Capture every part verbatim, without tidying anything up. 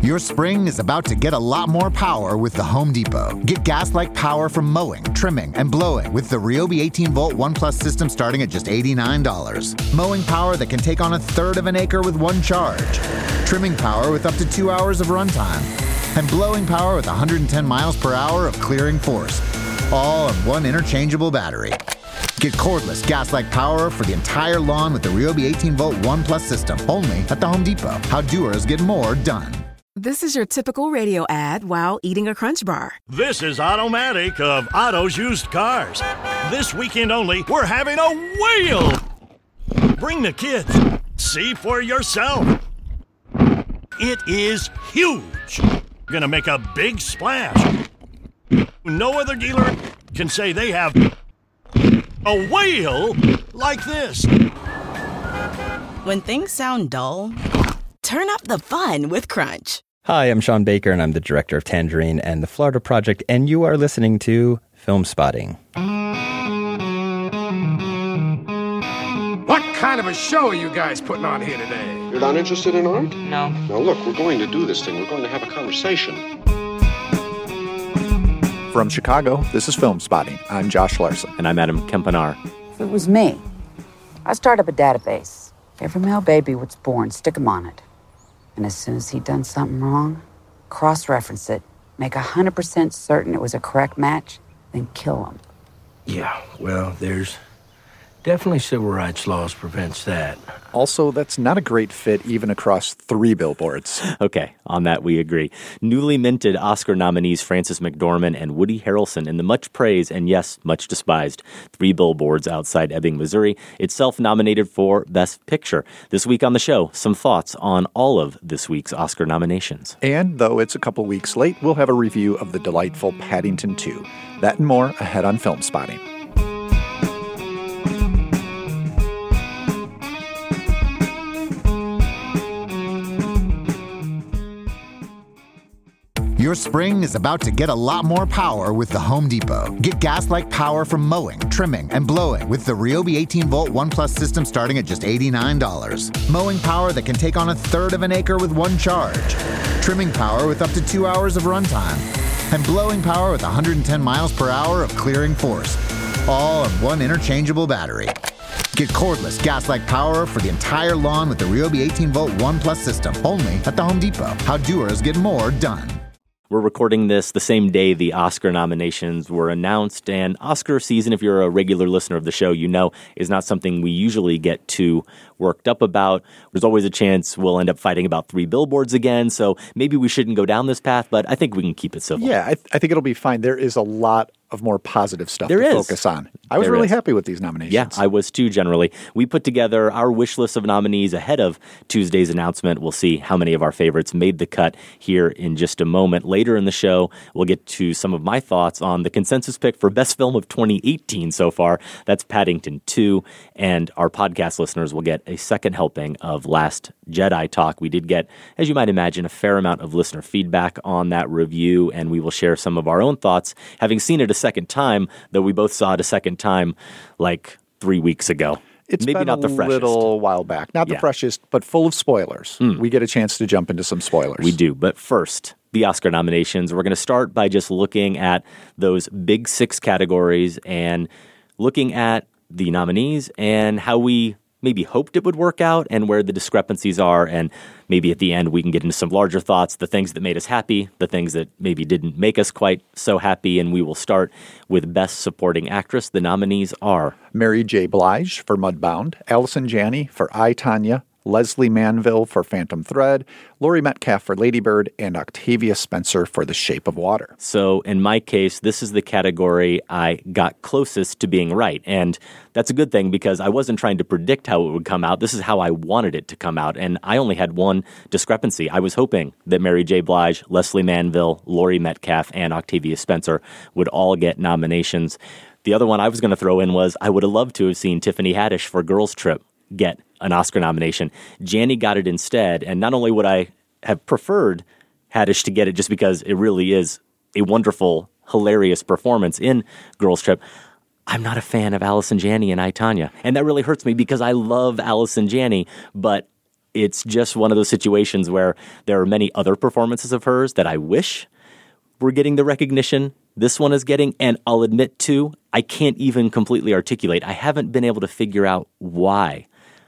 Your spring is about to get a lot more power with the Home Depot. Get gas-like power from mowing, trimming, and blowing with the Ryobi eighteen volt One Plus system starting at just eighty-nine dollars. Mowing power that can take on a third of an acre with one charge. Trimming power with up to two hours of runtime. And blowing power with one hundred ten miles per hour of clearing force. All on one interchangeable battery. Get cordless, gas-like power for the entire lawn with the Ryobi eighteen volt One Plus system, only at the Home Depot. How doers get more done. This is your typical radio ad while eating a Crunch Bar. This is Automatic of Otto's Used Cars. This weekend only, we're having a whale! Bring the kids. See for yourself. It is huge. Gonna make a big splash. No other dealer can say they have a whale like this. When things sound dull, turn up the fun with Crunch. Hi, I'm Sean Baker, and I'm the director of Tangerine and the Florida Project, and you are listening to Film Spotting. What kind of a show are you guys putting on here today? You're not interested in art? No. Now look, we're going to do this thing. We're going to have a conversation. From Chicago, this is Film Spotting. I'm Josh Larson. And I'm Adam Kempenar. If it was me, I'd start up a database. Every male baby was born, stick him on it. And as soon as he'd done something wrong, cross-reference it, make one hundred percent certain it was a correct match, then kill him. Yeah, well, there's definitely civil rights laws prevents that. Also, that's not a great fit even across three billboards. Okay, on that we agree. Newly minted Oscar nominees Frances McDormand and Woody Harrelson in the much praised and, yes, much despised Three Billboards Outside Ebbing, Missouri, itself nominated for Best Picture. This week on the show, some thoughts on all of this week's Oscar nominations. And though it's a couple weeks late, we'll have a review of the delightful Paddington two. That and more ahead on Film Spotting. Your spring is about to get a lot more power with the Home Depot. Get gas-like power from mowing, trimming, and blowing with the Ryobi eighteen volt One Plus system starting at just eighty-nine dollars. Mowing power that can take on a third of an acre with one charge. Trimming power with up to two hours of runtime. And blowing power with one hundred ten miles per hour of clearing force. All on one interchangeable battery. Get cordless, gas-like power for the entire lawn with the Ryobi eighteen volt One Plus system, only at the Home Depot. How doers get more done. We're recording this the same day the Oscar nominations were announced, and Oscar season, if you're a regular listener of the show, you know, is not something we usually get too worked up about. There's always a chance we'll end up fighting about Three Billboards again, so maybe we shouldn't go down this path, but I think we can keep it civil. Yeah, I, th- I think it'll be fine. There is a lot of more positive stuff there to is. focus on. I was there really is. happy with these nominations. Yeah, I was too, generally. We put together our wish list of nominees ahead of Tuesday's announcement. We'll see how many of our favorites made the cut here in just a moment. Later in the show, we'll get to some of my thoughts on the consensus pick for Best Film of twenty eighteen so far. That's Paddington two. And our podcast listeners will get a second helping of Last Jedi talk. We did get, as you might imagine, a fair amount of listener feedback on that review, and we will share some of our own thoughts, having seen it a second time, though we both saw it a second time like three weeks ago. It's Maybe been not the a freshest. little while back. Not the Yeah. freshest, but full of spoilers. Mm. We get a chance to jump into some spoilers. We do, but first, the Oscar nominations. We're going to start by just looking at those big six categories and looking at the nominees and how we maybe hoped it would work out and where the discrepancies are, and maybe at the end we can get into some larger thoughts, the things that made us happy, the things that maybe didn't make us quite so happy, and we will start with Best Supporting Actress. The nominees are Mary J. Blige for Mudbound, Allison Janney for I, Tonya, Leslie Manville for Phantom Thread, Laurie Metcalf for Lady Bird, and Octavia Spencer for The Shape of Water. So in my case, this is the category I got closest to being right. And that's a good thing because I wasn't trying to predict how it would come out. This is how I wanted it to come out. And I only had one discrepancy. I was hoping that Mary J. Blige, Leslie Manville, Laurie Metcalf, and Octavia Spencer would all get nominations. The other one I was going to throw in was I would have loved to have seen Tiffany Haddish for Girls Trip get an Oscar nomination. Janney got it instead, and not only would I have preferred Haddish to get it just because it really is a wonderful, hilarious performance in Girls Trip, I'm not a fan of Allison Janney and I, Tonya. And that really hurts me because I love Allison Janney, but It's just one of those situations where there are many other performances of hers that I wish were getting the recognition this one is getting. And I'll admit, too, I can't even completely articulate. I haven't been able to figure out why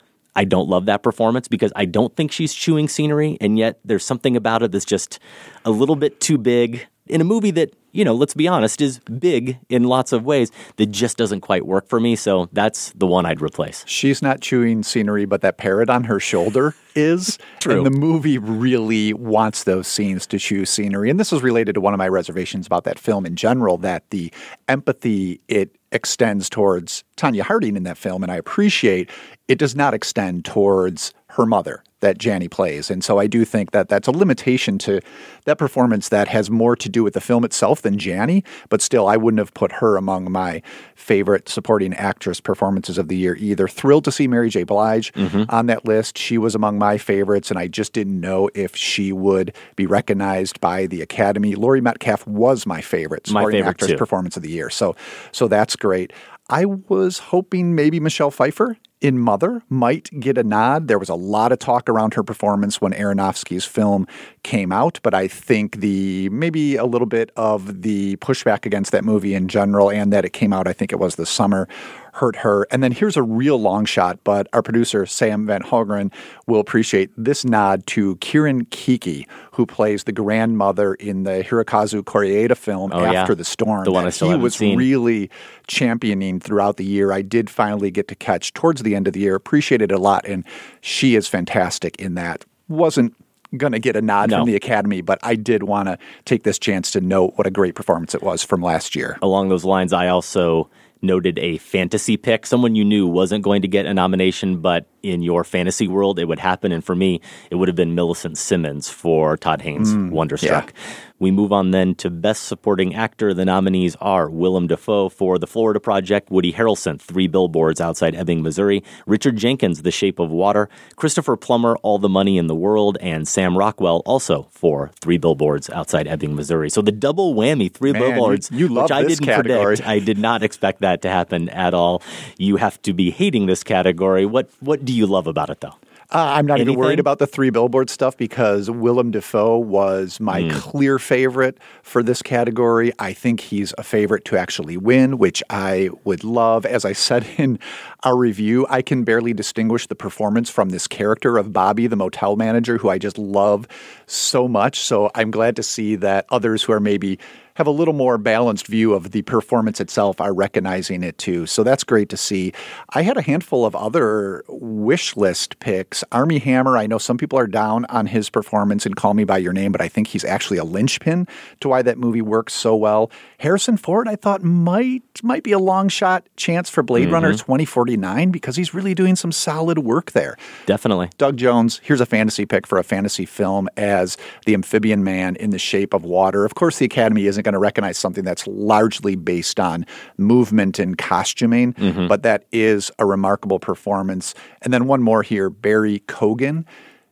I don't love that performance, because I don't think she's chewing scenery, and yet there's something about it that's just a little bit too big in a movie that, you know, let's be honest, is big in lots of ways, that just doesn't quite work for me. So that's the one I'd replace. She's not chewing scenery, but that parrot on her shoulder is. True. And the movie really wants those scenes to chew scenery. And this is related to one of my reservations about that film in general, that the empathy it extends towards Tonya Harding in that film, and I appreciate, it does not extend towards her mother that Janney plays. And so I do think that that's a limitation to that performance that has more to do with the film itself than Janney, but still I wouldn't have put her among my favorite supporting actress performances of the year either. Thrilled to see Mary J. Blige mm-hmm. on that list. She was among my favorites, and I just didn't know if she would be recognized by the Academy. Laurie Metcalf was my favorite supporting my favorite actress too. performance of the year. So, so that's great. I was hoping maybe Michelle Pfeiffer in Mother might get a nod. There was a lot of talk around her performance when Aronofsky's film came out, but I think the maybe a little bit of the pushback against that movie in general, and that it came out, I think it was this summer, hurt her. And then here's a real long shot, but our producer, Sam Van Hogeren, will appreciate this nod to Kiran Kiki, who plays the grandmother in the Hirokazu Koreeda film oh, After yeah. the Storm. The one I still he haven't was seen. really championing throughout the year. I did finally get to catch towards the end of the year, appreciated it a lot, and she is fantastic in that. Wasn't going to get a nod no. from the Academy, but I did want to take this chance to note what a great performance it was from last year. Along those lines, I also noted a fantasy pick, someone you knew wasn't going to get a nomination, but in your fantasy world, it would happen. And for me, it would have been Millicent Simmons for Todd Haynes' Mm, Wonderstruck. yeah. We move on then to Best Supporting Actor. The nominees are Willem Dafoe for The Florida Project, Woody Harrelson, Three Billboards Outside Ebbing, Missouri, Richard Jenkins, The Shape of Water, Christopher Plummer, All the Money in the World, and Sam Rockwell also for Three Billboards Outside Ebbing, Missouri. So the double whammy, Three Man, Billboards, you, you love which I this didn't category. predict. I did not expect that to happen at all. You have to be hating this category. What What do you love about it, though? Uh, I'm not Anything? even worried about the Three Billboard stuff because Willem Dafoe was my Mm. clear favorite for this category. I think he's a favorite to actually win, which I would love. As I said in our review, I can barely distinguish the performance from this character of Bobby, the motel manager, who I just love so much. So I'm glad to see that others who are maybe have a little more balanced view of the performance itself are recognizing it too. So that's great to see. I had a handful of other wish list picks. Armie Hammer, I know some people are down on his performance in Call Me By Your Name, but I think he's actually a linchpin to why that movie works so well. Harrison Ford, I thought might might be a long shot chance for Blade Mm-hmm. Runner twenty forty-nine because he's really doing some solid work there. Definitely. Doug Jones, here's a fantasy pick for a fantasy film as the amphibian man in The Shape of Water. Of course, the Academy isn't going to recognize something that's largely based on movement and costuming, Mm-hmm. but that is a remarkable performance. And then one more here, Barry Kogan.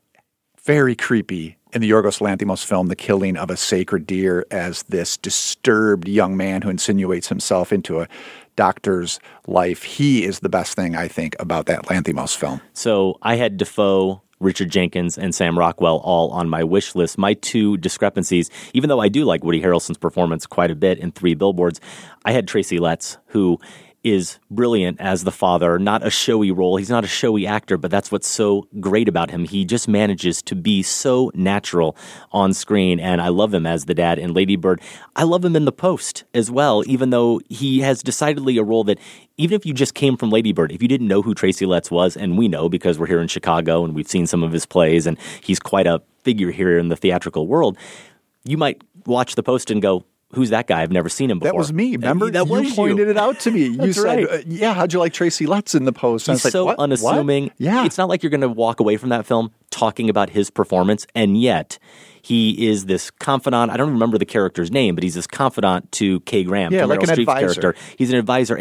Very creepy in the Yorgos Lanthimos film, The Killing of a Sacred Deer, as this disturbed young man who insinuates himself into a doctor's life. He is the best thing, I think, about that Lanthimos film. So I had Dafoe, Richard Jenkins, and Sam Rockwell all on my wish list. My two discrepancies, even though I do like Woody Harrelson's performance quite a bit in Three Billboards, I had Tracy Letts, who is brilliant as the father, not a showy role. He's not a showy actor, but that's what's so great about him. He just manages to be so natural on screen, and I love him as the dad in Lady Bird. I love him in The Post as well, even though he has decidedly a role that, even if you just came from Lady Bird, if you didn't know who Tracy Letts was, and we know because we're here in Chicago and we've seen some of his plays, and he's quite a figure here in the theatrical world, you might watch The Post and go, who's that guy? I've never seen him before. That was me. Remember? That was you pointed you. it out to me. You That's said, right. uh, yeah, how'd you like Tracy Letts in The Post? And I He's was like, so what? unassuming. What? Yeah. It's not like you're going to walk away from that film talking about his performance, and yet he is this confidant. I don't remember the character's name, but he's this confidant to Kay Graham, Yeah, to like Meryl an Streep's advisor. character. He's an advisor, and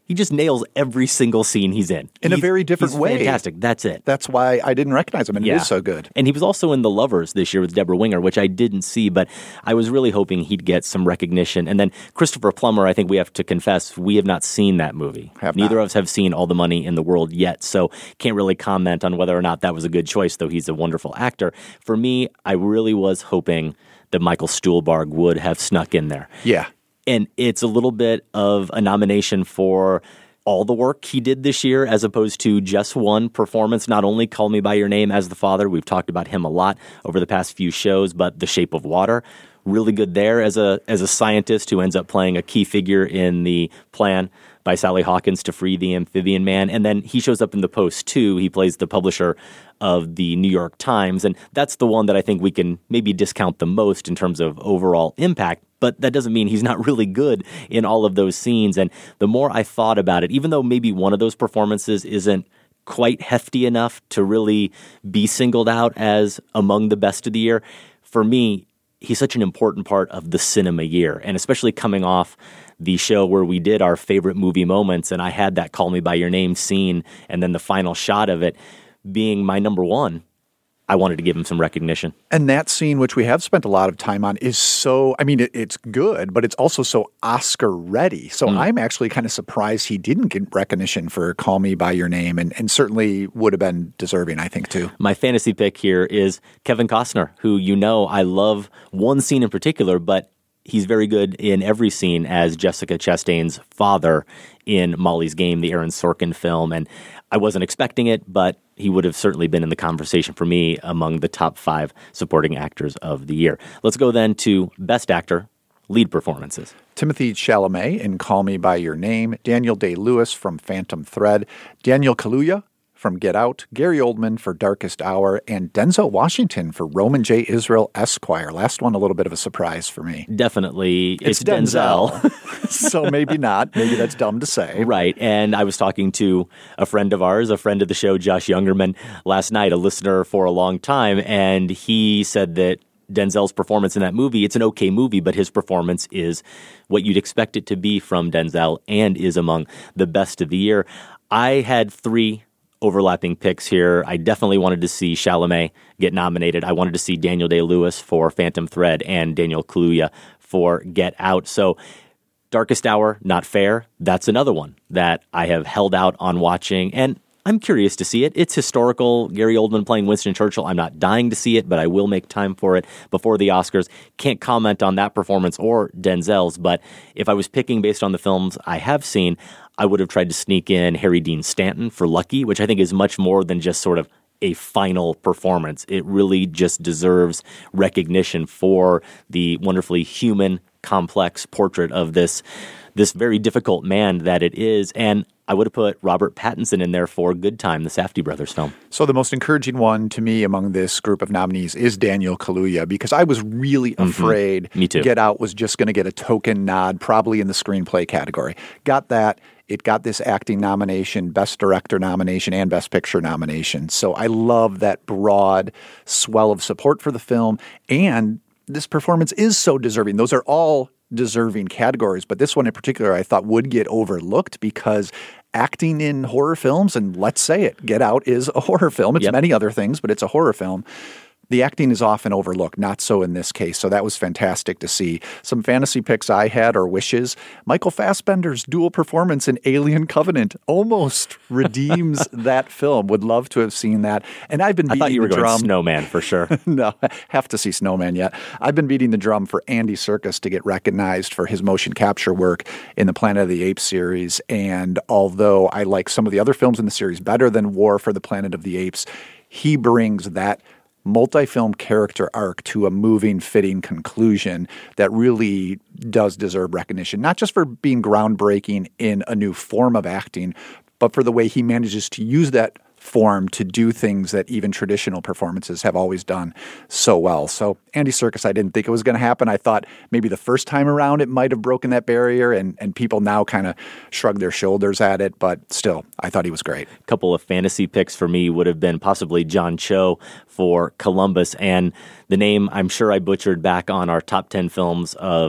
He just nails every single scene he's in. In he's, a very different he's way. Fantastic. That's it. That's why I didn't recognize him, and yeah. it is so good. And he was also in The Lovers this year with Deborah Winger, which I didn't see, but I was really hoping he'd get some recognition. And then Christopher Plummer, I think we have to confess, we have not seen that movie. Have Neither not. of us have seen All the Money in the World yet, so can't really comment on whether or not that was a good choice, though he's a wonderful actor. For me, I really was hoping that Michael Stuhlbarg would have snuck in there. Yeah. And it's a little bit of a nomination for all the work he did this year as opposed to just one performance. Not only Call Me By Your Name as the father, we've talked about him a lot over the past few shows, but The Shape of Water, really good there as a as a scientist who ends up playing a key figure in the plan by Sally Hawkins to free the amphibian man. And then he shows up in The Post, too. He plays the publisher of the New York Times, and that's the one that I think we can maybe discount the most in terms of overall impact. But that doesn't mean he's not really good in all of those scenes. And the more I thought about it, even though maybe one of those performances isn't quite hefty enough to really be singled out as among the best of the year, for me, he's such an important part of the cinema year. And especially coming off the show where we did our favorite movie moments, and I had that Call Me By Your Name scene, and then the final shot of it being my number one, I wanted to give him some recognition. And that scene, which we have spent a lot of time on, is so, I mean, it, it's good, but it's also so Oscar ready. So mm. I'm actually kind of surprised he didn't get recognition for Call Me By Your Name, and, and certainly would have been deserving, I think, too. My fantasy pick here is Kevin Costner, who, you know, I love one scene in particular, but he's very good in every scene as Jessica Chastain's father in Molly's Game, the Aaron Sorkin film. And I wasn't expecting it, but he would have certainly been in the conversation for me among the top five supporting actors of the year. Let's go then to Best Actor, lead performances. Timothée Chalamet in Call Me By Your Name, Daniel Day-Lewis from Phantom Thread, Daniel Kaluuya from Get Out, Gary Oldman for Darkest Hour, and Denzel Washington for Roman J. Israel Esquire. Last one, a little bit of a surprise for me. Definitely. It's, It's Denzel. Denzel. So maybe not. Maybe that's dumb to say. Right. And I was talking to a friend of ours, a friend of the show, Josh Youngerman, last night, a listener for a long time, and he said that Denzel's performance in that movie, it's an okay movie, but his performance is what you'd expect it to be from Denzel and is among the best of the year. I had three overlapping picks here. I definitely wanted to see Chalamet get nominated. I wanted to see Daniel Day-Lewis for Phantom Thread and Daniel Kaluuya for Get Out. So Darkest Hour, not fair. That's another one that I have held out on watching, and I'm curious to see it. It's historical. Gary Oldman playing Winston Churchill. I'm not dying to see it, but I will make time for it before the Oscars. Can't comment on that performance or Denzel's, but if I was picking based on the films I have seen, I would have tried to sneak in Harry Dean Stanton for Lucky, which I think is much more than just sort of a final performance. It really just deserves recognition for the wonderfully human, complex portrait of this this very difficult man that it is. And I would have put Robert Pattinson in there for Good Time, the Safdie brothers film. So the most encouraging one to me among this group of nominees is Daniel Kaluuya, because I was really Mm-hmm. afraid Me too. Get Out was just going to get a token nod, probably in the screenplay category. Got that. It got this acting nomination, Best Director nomination, and Best Picture nomination. So I love that broad swell of support for the film, and this performance is so deserving. Those are all deserving categories, but this one in particular I thought would get overlooked because acting in horror films, and let's say it, Get Out is a horror film. It's Yep. many other things, but it's a horror film. The acting is often overlooked, not so in this case. So that was fantastic to see. Some fantasy picks I had or wishes. Michael Fassbender's dual performance in Alien Covenant almost redeems that film. Would love to have seen that. And I've been I beating thought you were the going drum. Snowman for sure. No, have to see Snowman yet. I've been beating the drum for Andy Serkis to get recognized for his motion capture work in the Planet of the Apes series. And although I like some of the other films in the series better than War for the Planet of the Apes, he brings that multi-film character arc to a moving, fitting conclusion that really does deserve recognition, not just for being groundbreaking in a new form of acting, but for the way he manages to use that form to do things that even traditional performances have always done so well. So Andy Serkis, I didn't think it was going to happen. I thought maybe the first time around it might have broken that barrier, and, and people now kind of shrug their shoulders at it, but still, I thought he was great. A couple of fantasy picks for me would have been possibly John Cho for Columbus, and the name I'm sure I butchered back on our top ten films of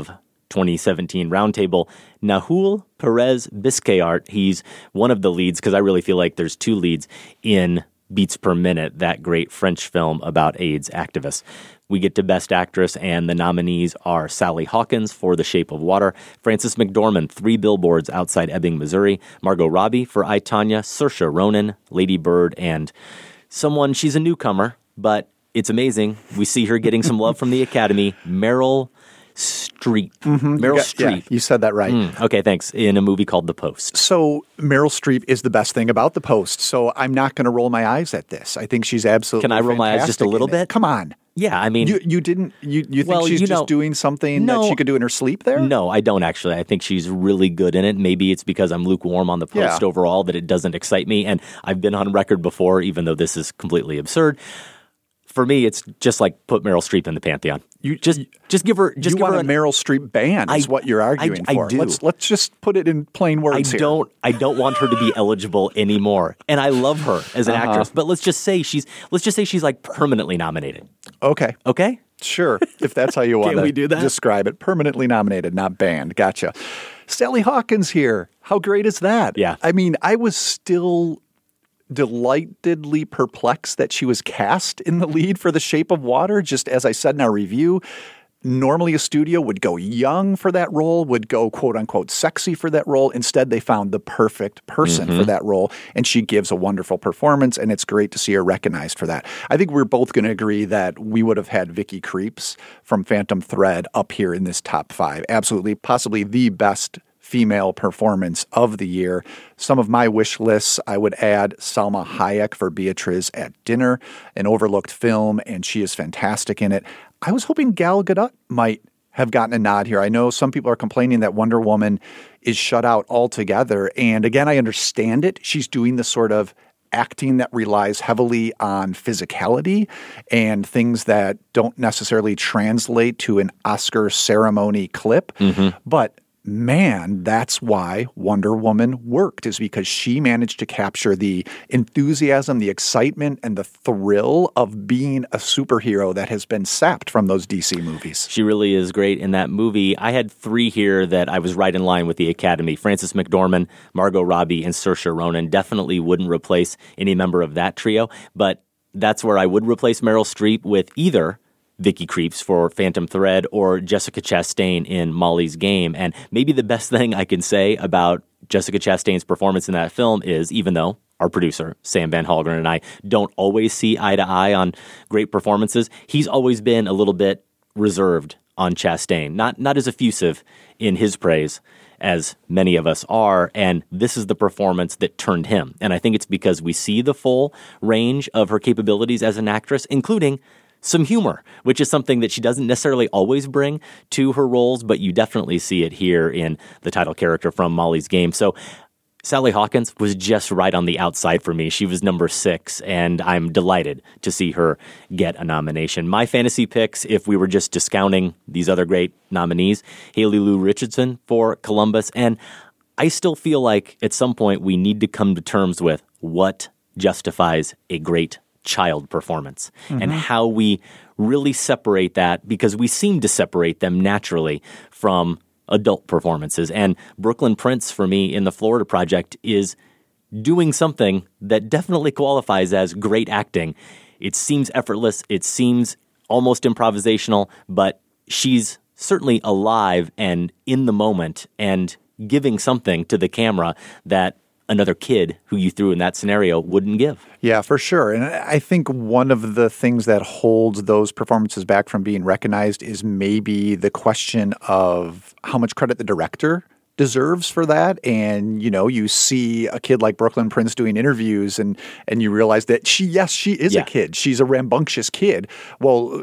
twenty seventeen Roundtable, Nahul Perez Biscayart. He's one of the leads, because I really feel like there's two leads in Beats Per Minute, that great French film about AIDS activists. We get to Best Actress, and the nominees are Sally Hawkins for The Shape of Water, Frances McDormand, Three Billboards Outside Ebbing, Missouri, Margot Robbie for I, Tonya, Saoirse Ronan, Lady Bird, and someone, she's a newcomer, but it's amazing. We see her getting some love from the Academy, Meryl Streep. Mm-hmm. Meryl Yeah, Streep. yeah, you said that right. Mm, okay, thanks. In a movie called The Post. So Meryl Streep is the best thing about The Post, so I'm not going to roll my eyes at this. I think she's absolutely Can I roll my eyes just a fantastic little in it. bit? Come on. Yeah, I mean... You you didn't... You, you think Well, she's you just know- doing something No. that she could do in her sleep there? No, I don't actually. I think she's really good in it. Maybe it's because I'm lukewarm on The Post Yeah. overall that it doesn't excite me. And I've been on record before, even though this is completely absurd. For me, it's just like put Meryl Streep in the pantheon. You just just give her just you give want her a an- Meryl Streep ban is I- what you're arguing I- I for. do. Let's let's just put it in plain I words here. don't I don't want her to be eligible anymore. And I love her as an Uh-huh. actress. But let's just say she's let's just say she's like permanently nominated. Okay. Okay? Sure, if that's how you want Can we do to that? describe it. Permanently nominated, not banned. Gotcha. Sally Hawkins here. How great is that? Yeah. I mean, I was still delightedly perplexed that she was cast in the lead for The Shape of Water. Just as I said in our review, normally a studio would go young for that role, would go quote unquote sexy for that role. Instead, they found the perfect person Mm-hmm. for that role, and she gives a wonderful performance, and it's great to see her recognized for that. I think we're both going to agree that we would have had Vicky Krieps from Phantom Thread up here in this top five. Absolutely, possibly the best female performance of the year. Some of my wish lists, I would add Salma Hayek for Beatriz at Dinner, an overlooked film, and she is fantastic in it. I was hoping Gal Gadot might have gotten a nod here. I know some people are complaining that Wonder Woman is shut out altogether, and again, I understand it. She's doing the sort of acting that relies heavily on physicality and things that don't necessarily translate to an Oscar ceremony clip, Mm-hmm. but man, that's why Wonder Woman worked, is because she managed to capture the enthusiasm, the excitement, and the thrill of being a superhero that has been sapped from those D C movies. She really is great in that movie. I had three here that I was right in line with the Academy. Frances McDormand, Margot Robbie, and Saoirse Ronan. Definitely wouldn't replace any member of that trio, but that's where I would replace Meryl Streep with either Vicky Krieps for Phantom Thread or Jessica Chastain in Molly's Game. And maybe the best thing I can say about Jessica Chastain's performance in that film is, even though our producer, Sam Van Halgren, and I don't always see eye to eye on great performances, he's always been a little bit reserved on Chastain, not not as effusive in his praise as many of us are, and this is the performance that turned him. And I think it's because we see the full range of her capabilities as an actress, including some humor, which is something that she doesn't necessarily always bring to her roles, but you definitely see it here in the title character from Molly's Game. So Sally Hawkins was just right on the outside for me. She was number six, and I'm delighted to see her get a nomination. My fantasy picks, if we were just discounting these other great nominees, Haley Lou Richardson for Columbus, and I still feel like at some point we need to come to terms with what justifies a great child performance Mhm. and how we really separate that, because we seem to separate them naturally from adult performances. And Brooklyn Prince, for me, in the Florida Project, is doing something that definitely qualifies as great acting. It seems effortless. It seems almost improvisational, but she's certainly alive and in the moment and giving something to the camera that another kid who you threw in that scenario wouldn't give. Yeah, for sure. And I think one of the things that holds those performances back from being recognized is maybe the question of how much credit the director deserves for that. And, you know, you see a kid like Brooklyn Prince doing interviews and and you realize that she, yes, she is Yeah. a kid. She's a rambunctious kid. Well,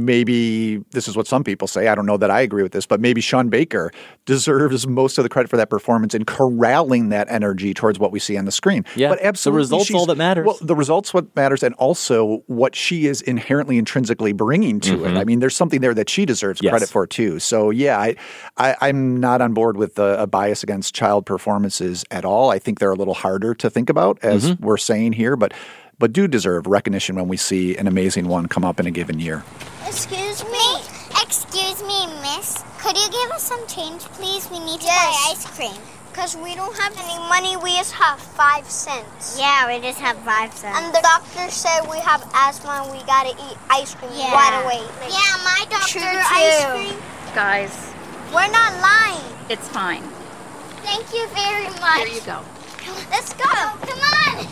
maybe this is what some people say. I don't know that I agree with this, but maybe Sean Baker deserves most of the credit for that performance in corralling that energy towards what we see on the screen. Yeah, but the absolutely, result's she's- all that matters. Well, the results what matters, and also what she is inherently intrinsically bringing to Mhm. it. I mean, there's something there that she deserves Yes. credit for too. So yeah, I, I I'm not on board with a, a bias against child performances at all. I think they're a little harder to think about, as Mhm. we're saying here, but but do deserve recognition when we see an amazing one come up in a given year. Excuse me? Excuse me, miss. Could you give us some change, please? We need to yes. buy ice cream. Because we don't have any money, we just have five cents. Yeah, we just have five cents. And the doctor said we have asthma and we gotta eat ice cream yeah. right away. Like, yeah, my doctor, ice cream. Guys. We're not lying. It's fine. Thank you very much. Here you go. Let's go. Come on.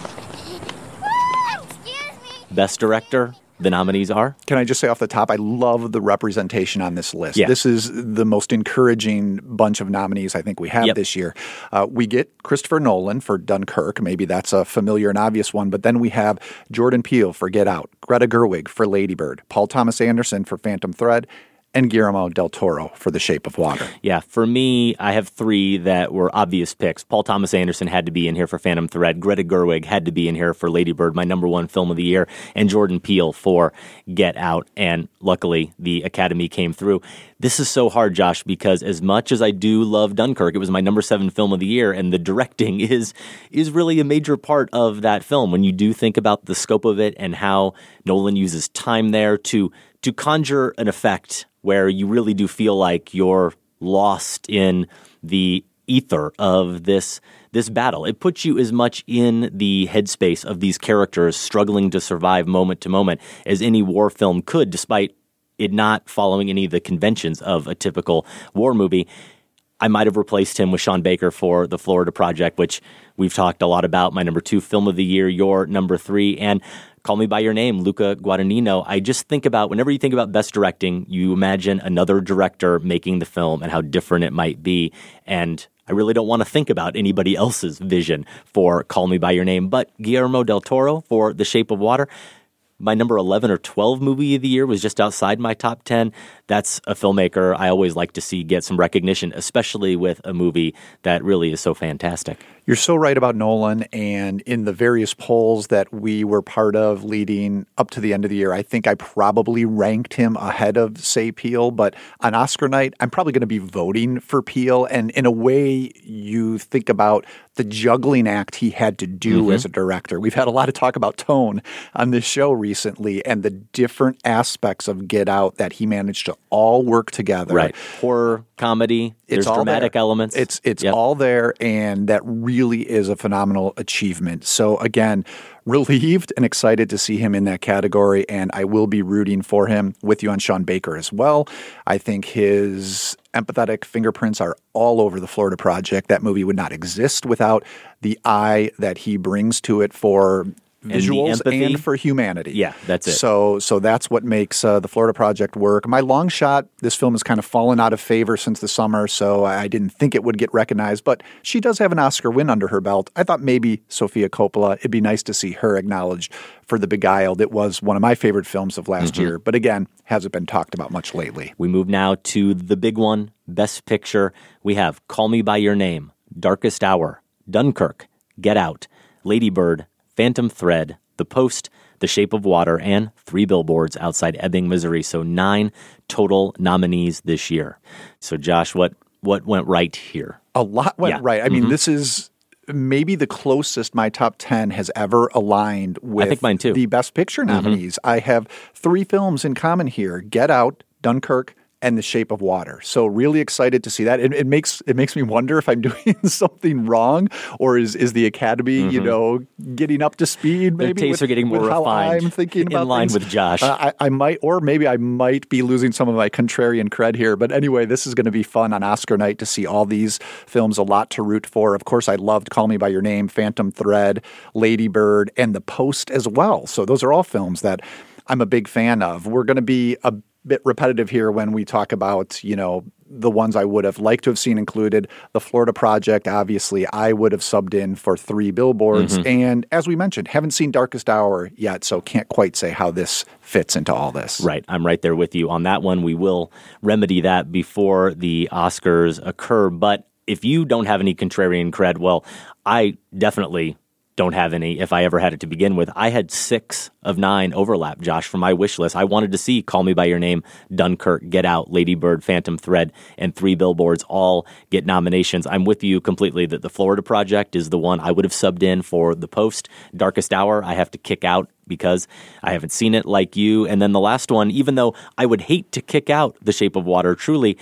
Excuse me. Best Director, the nominees are? Can I just say off the top, I love the representation on this list. Yeah. This is the most encouraging bunch of nominees I think we have yep. this year. Uh, we get Christopher Nolan for Dunkirk. Maybe that's a familiar and obvious one. But then we have Jordan Peele for Get Out, Greta Gerwig for Lady Bird, Paul Thomas Anderson for Phantom Thread, and Guillermo del Toro for The Shape of Water. Yeah, for me, I have three that were obvious picks. Paul Thomas Anderson had to be in here for Phantom Thread. Greta Gerwig had to be in here for Lady Bird, my number one film of the year, and Jordan Peele for Get Out. And luckily, the Academy came through. This is so hard, Josh, because as much as I do love Dunkirk, it was my number seven film of the year, and the directing is is really a major part of that film. When you do think about the scope of it and how Nolan uses time there to to conjure an effect where you really do feel like you're lost in the ether of this this battle. It puts you as much in the headspace of these characters struggling to survive moment to moment as any war film could, despite it not following any of the conventions of a typical war movie. I might have replaced him with Sean Baker for The Florida Project, which we've talked a lot about, my number two film of the year, your number three, and Call Me By Your Name, Luca Guadagnino. I just think about, whenever you think about best directing, you imagine another director making the film and how different it might be. And I really don't want to think about anybody else's vision for Call Me By Your Name. But Guillermo del Toro for The Shape of Water, my number eleven or twelve movie of the year, was just outside my top ten. That's a filmmaker I always like to see get some recognition, especially with a movie that really is so fantastic. You're so right about Nolan, and in the various polls that we were part of leading up to the end of the year, I think I probably ranked him ahead of, say, Peele, but on Oscar night, I'm probably going to be voting for Peele, and in a way, you think about the juggling act he had to do mm-hmm. as a director. We've had a lot of talk about tone on this show recently, and the different aspects of Get Out that he managed to all work together. Right. Horror, comedy, it's there's dramatic there. elements. It's it's yep. all there, and that really is a phenomenal achievement. So again, relieved and excited to see him in that category, and I will be rooting for him with you on Sean Baker as well. I think his empathetic fingerprints are all over The Florida Project. That movie would not exist without the eye that he brings to it for visuals and, and for humanity. Yeah, that's it. So so that's what makes uh, The Florida Project work. My long shot, this film has kind of fallen out of favor since the summer, so I didn't think it would get recognized, but she does have an Oscar win under her belt. I thought maybe Sofia Coppola, it'd be nice to see her acknowledged for The Beguiled. It was one of my favorite films of last mm-hmm. year, but again, hasn't been talked about much lately. We move now to the big one, Best Picture. We have Call Me By Your Name, Darkest Hour, Dunkirk, Get Out, Lady Bird, Phantom Thread, The Post, The Shape of Water, and Three Billboards Outside Ebbing, Missouri. So nine total nominees this year. So Josh, what what went right here? A lot went yeah. right. I mean, mm-hmm. this is maybe the closest my top ten has ever aligned with I think mine too. the Best Picture nominees. Mm-hmm. I have three films in common here: Get Out, Dunkirk, and The Shape of Water. So really excited to see that. It, it makes it makes me wonder if I'm doing something wrong, or is is the Academy, mm-hmm. you know, getting up to speed? Maybe their tastes with, are getting more with refined. How I'm thinking about in line things. with Josh. Uh, I, I might, or maybe I might be losing some of my contrarian cred here. But anyway, this is going to be fun on Oscar night to see all these films. A lot to root for. Of course, I loved Call Me By Your Name, Phantom Thread, Lady Bird, and The Post as well. So those are all films that I'm a big fan of. We're going to be a bit repetitive here when we talk about, you know, the ones I would have liked to have seen included. The Florida Project, obviously, I would have subbed in for Three Billboards. Mm-hmm. And as we mentioned, haven't seen Darkest Hour yet, so can't quite say how this fits into all this. Right. I'm right there with you on that one. We will remedy that before the Oscars occur. But if you don't have any contrarian cred, well, I definitely don't have any if I ever had it to begin with. I had six of nine overlap, Josh, from my wish list. I wanted to see Call Me By Your Name, Dunkirk, Get Out, Lady Bird, Phantom Thread, and Three Billboards all get nominations. I'm with you completely that The Florida Project is the one I would have subbed in for The Post. Darkest Hour, I have to kick out because I haven't seen it like you. And then the last one, even though I would hate to kick out The Shape of Water, truly,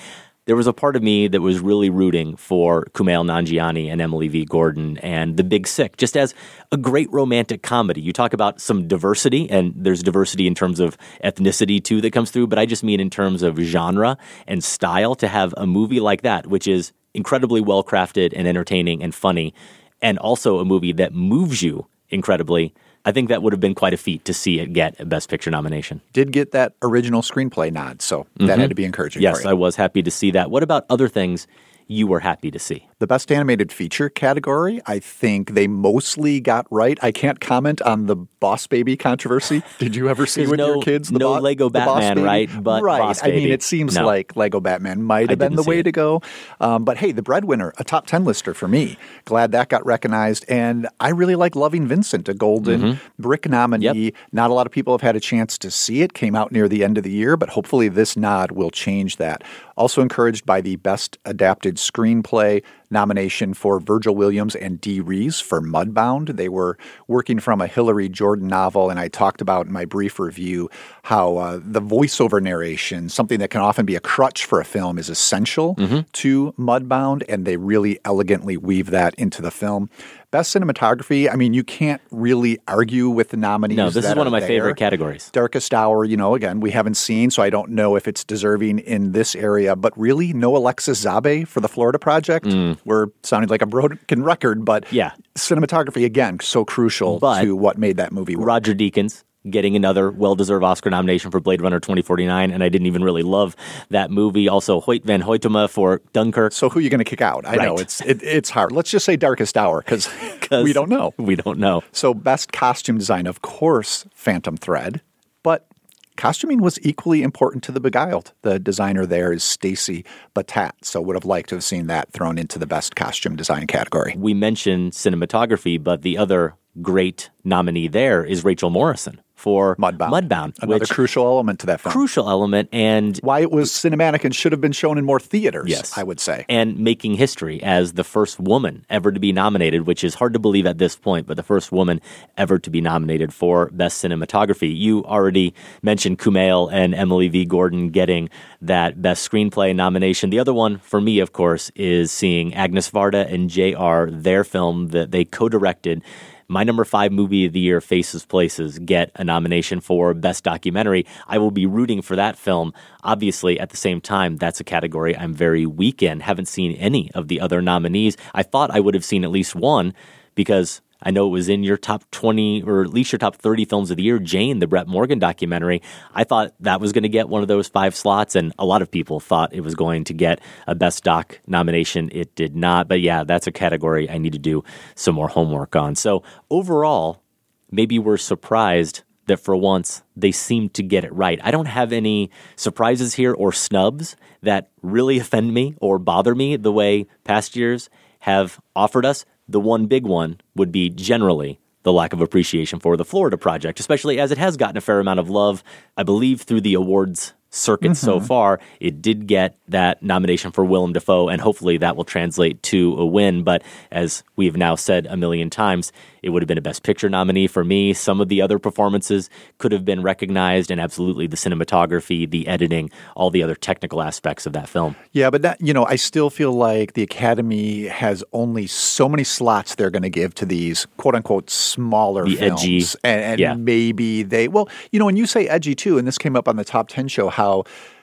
there was a part of me that was really rooting for Kumail Nanjiani and Emily V. Gordon and The Big Sick, just as a great romantic comedy. You talk about some diversity, and there's diversity in terms of ethnicity, too, that comes through, but I just mean in terms of genre and style, to have a movie like that, which is incredibly well-crafted and entertaining and funny, and also a movie that moves you incredibly. I think that would have been quite a feat to see it get a Best Picture nomination. Did get that original screenplay nod, so that mm-hmm. had to be encouraging yes, for you. I was happy to see that. What about other things you were happy to see? The Best Animated Feature category, I think they mostly got right. I can't comment on the Boss Baby controversy. Did you ever see with no, your kids? The no Bo- Lego the Batman, right? But right. Boss I Baby. mean, it seems no. like Lego Batman might have been the way it. to go. Um, but hey, The Breadwinner, a top ten lister for me. Glad that got recognized. And I really like Loving Vincent, a Golden mm-hmm. Brick nominee. Yep. Not a lot of people have had a chance to see it. Came out near the end of the year, but hopefully this nod will change that. Also encouraged by the Best Adapted Screenplay nomination for Virgil Williams and Dee Rees for Mudbound. They were working from a Hillary Jordan novel, and I talked about in my brief review how uh, the voiceover narration, something that can often be a crutch for a film, is essential mm-hmm. to Mudbound, and they really elegantly weave that into the film. Best cinematography, I mean, you can't really argue with the nominees. No, this that is one of my there. favorite categories. Darkest Hour, you know, again, we haven't seen, so I don't know if it's deserving in this area. But really, no Alexis Zabe for the Florida Project. Mm. We're sounding like a broken record, but yeah. cinematography, again, so crucial but to what made that movie work. Roger Deakins getting another well-deserved Oscar nomination for Blade Runner twenty forty-nine, and I didn't even really love that movie. Also, Hoyt van Hoytema for Dunkirk. So who are you going to kick out? I right. know, it's it, it's hard. Let's just say Darkest Hour, because we don't know. We don't know. So best costume design, of course, Phantom Thread, but costuming was equally important to The Beguiled. The designer there is Stacy Batat, so would have liked to have seen that thrown into the best costume design category. We mentioned cinematography, but the other great nominee there is Rachel Morrison for Mudbound. Mudbound. Another which, crucial element to that film. Crucial element, and why it was cinematic and should have been shown in more theaters, yes. I would say. And making history as the first woman ever to be nominated, which is hard to believe at this point, but the first woman ever to be nominated for Best Cinematography. You already mentioned Kumail and Emily V. Gordon getting that Best Screenplay nomination. The other one, for me, of course, is seeing Agnes Varda and J R, their film that they co-directed. My number five movie of the year, Faces Places, get a nomination for Best Documentary. I will be rooting for that film. Obviously, at the same time, that's a category I'm very weak in. Haven't seen any of the other nominees. I thought I would have seen at least one because I know it was in your top twenty or at least your top thirty films of the year, Jane, the Brett Morgan documentary. I thought that was going to get one of those five slots, and a lot of people thought it was going to get a Best Doc nomination. It did not. But yeah, that's a category I need to do some more homework on. So overall, maybe we're surprised that for once they seem to get it right. I don't have any surprises here or snubs that really offend me or bother me the way past years have offered us. The one big one would be generally the lack of appreciation for the Florida Project, especially as it has gotten a fair amount of love, I believe, through the awards circuit mm-hmm. so far. It did get that nomination for Willem Dafoe, and hopefully that will translate to a win. But as we have now said a million times, it would have been a Best Picture nominee for me. Some of the other performances could have been recognized, and absolutely the cinematography, the editing, all the other technical aspects of that film. Yeah, but that, you know, I still feel like the Academy has only so many slots they're going to give to these quote-unquote smaller the films. Edgy. And, and yeah. maybe they, well, you know, when you say edgy too, and this came up on the Top ten show, how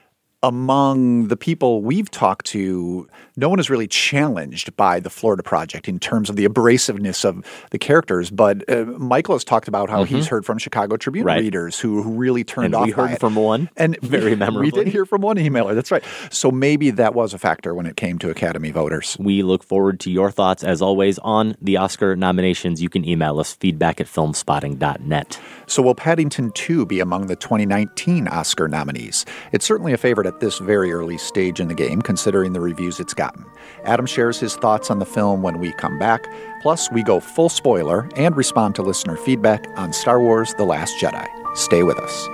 among the people we've talked to, no one is really challenged by the Florida Project in terms of the abrasiveness of the characters. But uh, Michael has talked about how mm-hmm. he's heard from Chicago Tribune right. readers who, who really turned and off we heard by it. from one, and very memorably. We did hear from one emailer, that's right. So maybe that was a factor when it came to Academy voters. We look forward to your thoughts, as always, on the Oscar nominations. You can email us, feedback at filmspotting dot net. So will Paddington two be among the twenty nineteen Oscar nominees? It's certainly a favorite at this very early stage in the game, considering the reviews it's gotten. Adam shares his thoughts on the film when we come back. Plus, we go full spoiler and respond to listener feedback on Star Wars The Last Jedi. Stay with us.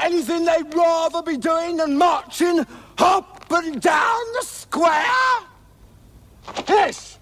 got anything they'd rather be doing than marching up and down the square? Yes,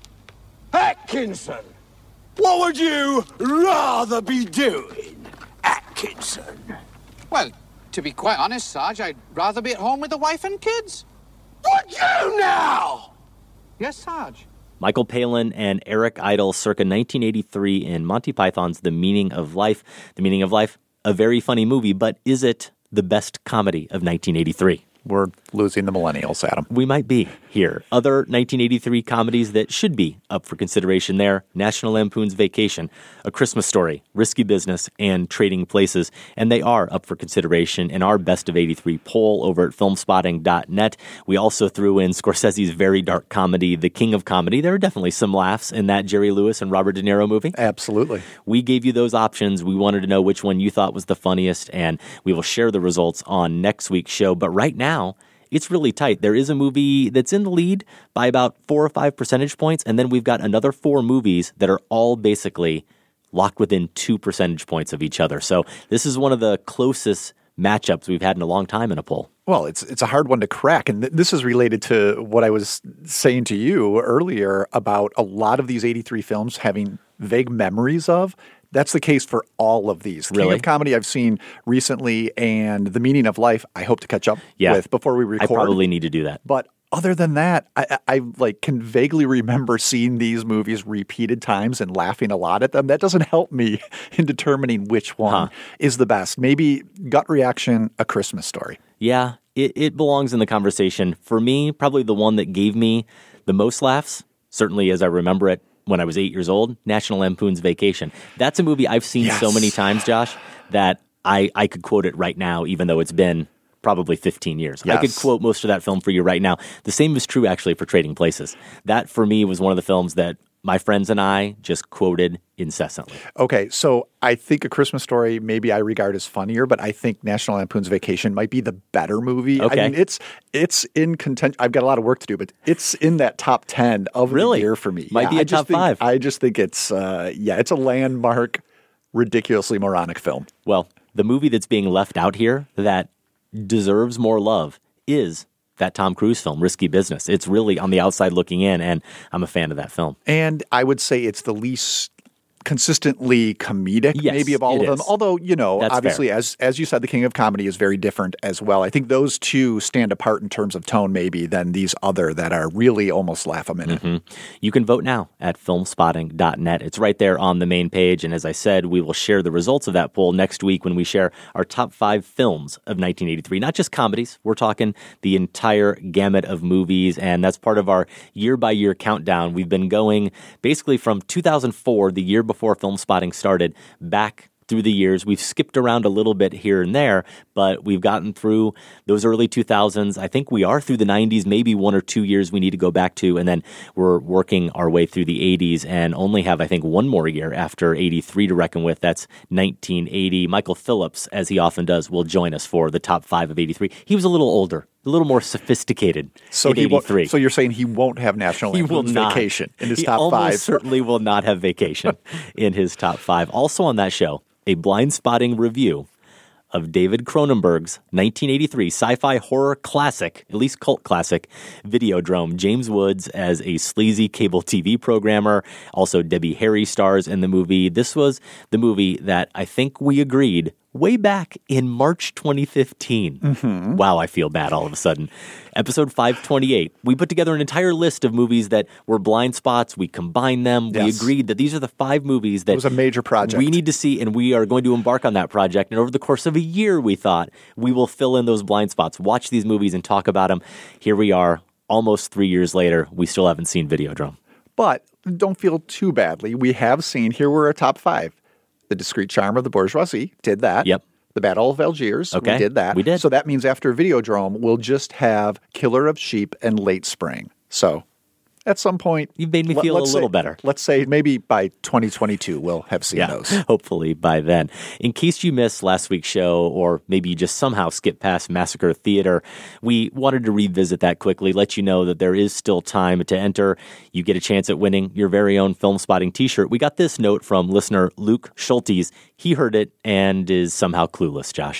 Atkinson. What would you rather be doing, Atkinson? Well, to be quite honest, Sarge, I'd rather be at home with the wife and kids. Would you now? Yes, Sarge. Michael Palin and Eric Idle circa nineteen eighty-three in Monty Python's The Meaning of Life. The Meaning of Life, a very funny movie, but is it the best comedy of nineteen eighty-three? We're losing the millennials, Adam. We might be here. Other nineteen eighty-three comedies that should be up for consideration there: National Lampoon's Vacation, A Christmas Story, Risky Business, and Trading Places. And they are up for consideration in our Best of eighty-three poll over at film spotting dot net. We also threw in Scorsese's very dark comedy, The King of Comedy. There are definitely some laughs in that Jerry Lewis and Robert De Niro movie. Absolutely. We gave you those options. We wanted to know which one you thought was the funniest, and we will share the results on next week's show. But right now, it's really tight. There is a movie that's in the lead by about four or five percentage points, and then we've got another four movies that are all basically locked within two percentage points of each other. So this is one of the closest matchups we've had in a long time in a poll. Well, it's it's a hard one to crack, and th- this is related to what I was saying to you earlier about a lot of these eighty-three films having vague memories of. That's the case for all of these. Really? King of Comedy I've seen recently, and The Meaning of Life I hope to catch up yeah. with before we record. I probably need to do that. But other than that, I, I, I like can vaguely remember seeing these movies repeated times and laughing a lot at them. That doesn't help me in determining which one huh. is the best. Maybe gut reaction, A Christmas Story. Yeah, it, it belongs in the conversation. For me, probably the one that gave me the most laughs, certainly as I remember it, when I was eight years old, National Lampoon's Vacation. That's a movie I've seen yes. so many times, Josh, that I, I could quote it right now, even though it's been probably fifteen years. Yes. I could quote most of that film for you right now. The same is true, actually, for Trading Places. That, for me, was one of the films that my friends and I just quoted incessantly. Okay, so I think A Christmas Story maybe I regard as funnier, but I think National Lampoon's Vacation might be the better movie. Okay. I mean, it's it's in contention. I've got a lot of work to do, but it's in that top ten of really? the year for me. Might yeah, be a I top think, five. I just think it's, uh, yeah, it's a landmark, ridiculously moronic film. Well, the movie that's being left out here that deserves more love is that Tom Cruise film, Risky Business. It's really on the outside looking in, and I'm a fan of that film. And I would say it's the least consistently comedic, yes, maybe, of all of them. Is. Although, you know, That's obviously, fair. as as you said, The King of Comedy is very different as well. I think those two stand apart in terms of tone, maybe, than these other that are really almost laugh a minute. Mm-hmm. You can vote now at film spotting dot net. It's right there on the main page. And as I said, we will share the results of that poll next week when we share our top five films of nineteen eighty-three. Not just comedies. We're talking the entire gamut of movies. And that's part of our year-by-year countdown. We've been going basically from two thousand four, the year before Film Spotting started, back through the years. We've skipped around a little bit here and there, but we've gotten through those early two thousands. I think we are through the nineties, maybe one or two years we need to go back to, and then we're working our way through the eighties and only have, I think, one more year after eighty-three to reckon with. That's nineteen eighty. Michael Phillips, as he often does, will join us for the top five of eighty-three. He was a little older, a little more sophisticated so in he eighty-three. So you're saying he won't have National Lampoon's Vacation in his he top almost five? Certainly will not have Vacation in his top five. Also on that show, a blind spotting review of David Cronenberg's nineteen eighty-three sci-fi horror classic, at least cult classic, Videodrome. James Woods as a sleazy cable T V programmer. Also, Debbie Harry stars in the movie. This was the movie that I think we agreed way back in March twenty fifteen. Mm-hmm. Wow, I feel bad all of a sudden. Episode five twenty-eight. We put together an entire list of movies that were blind spots. We combined them. Yes. We agreed that these are the five movies that it was a major project we need to see, and we are going to embark on that project. And over the course of a year, we thought we will fill in those blind spots, watch these movies, and talk about them. Here we are, almost three years later. We still haven't seen Videodrome. But don't feel too badly. We have seen, here were our top five. The Discreet Charm of the Bourgeoisie did that. Yep. The Battle of Algiers, okay. we did that. We did. So that means after Videodrome, we'll just have Killer of Sheep and Late Spring. So at some point... You've made me feel a little say, better. Let's say maybe by twenty twenty-two, we'll have seen yeah, those. Hopefully by then. In case you missed last week's show, or maybe you just somehow skipped past Massacre Theater, we wanted to revisit that quickly, let you know that there is still time to enter. You get a chance at winning your very own Film Spotting t-shirt. We got this note from listener Luke Schultes. He heard it and is somehow clueless, Josh.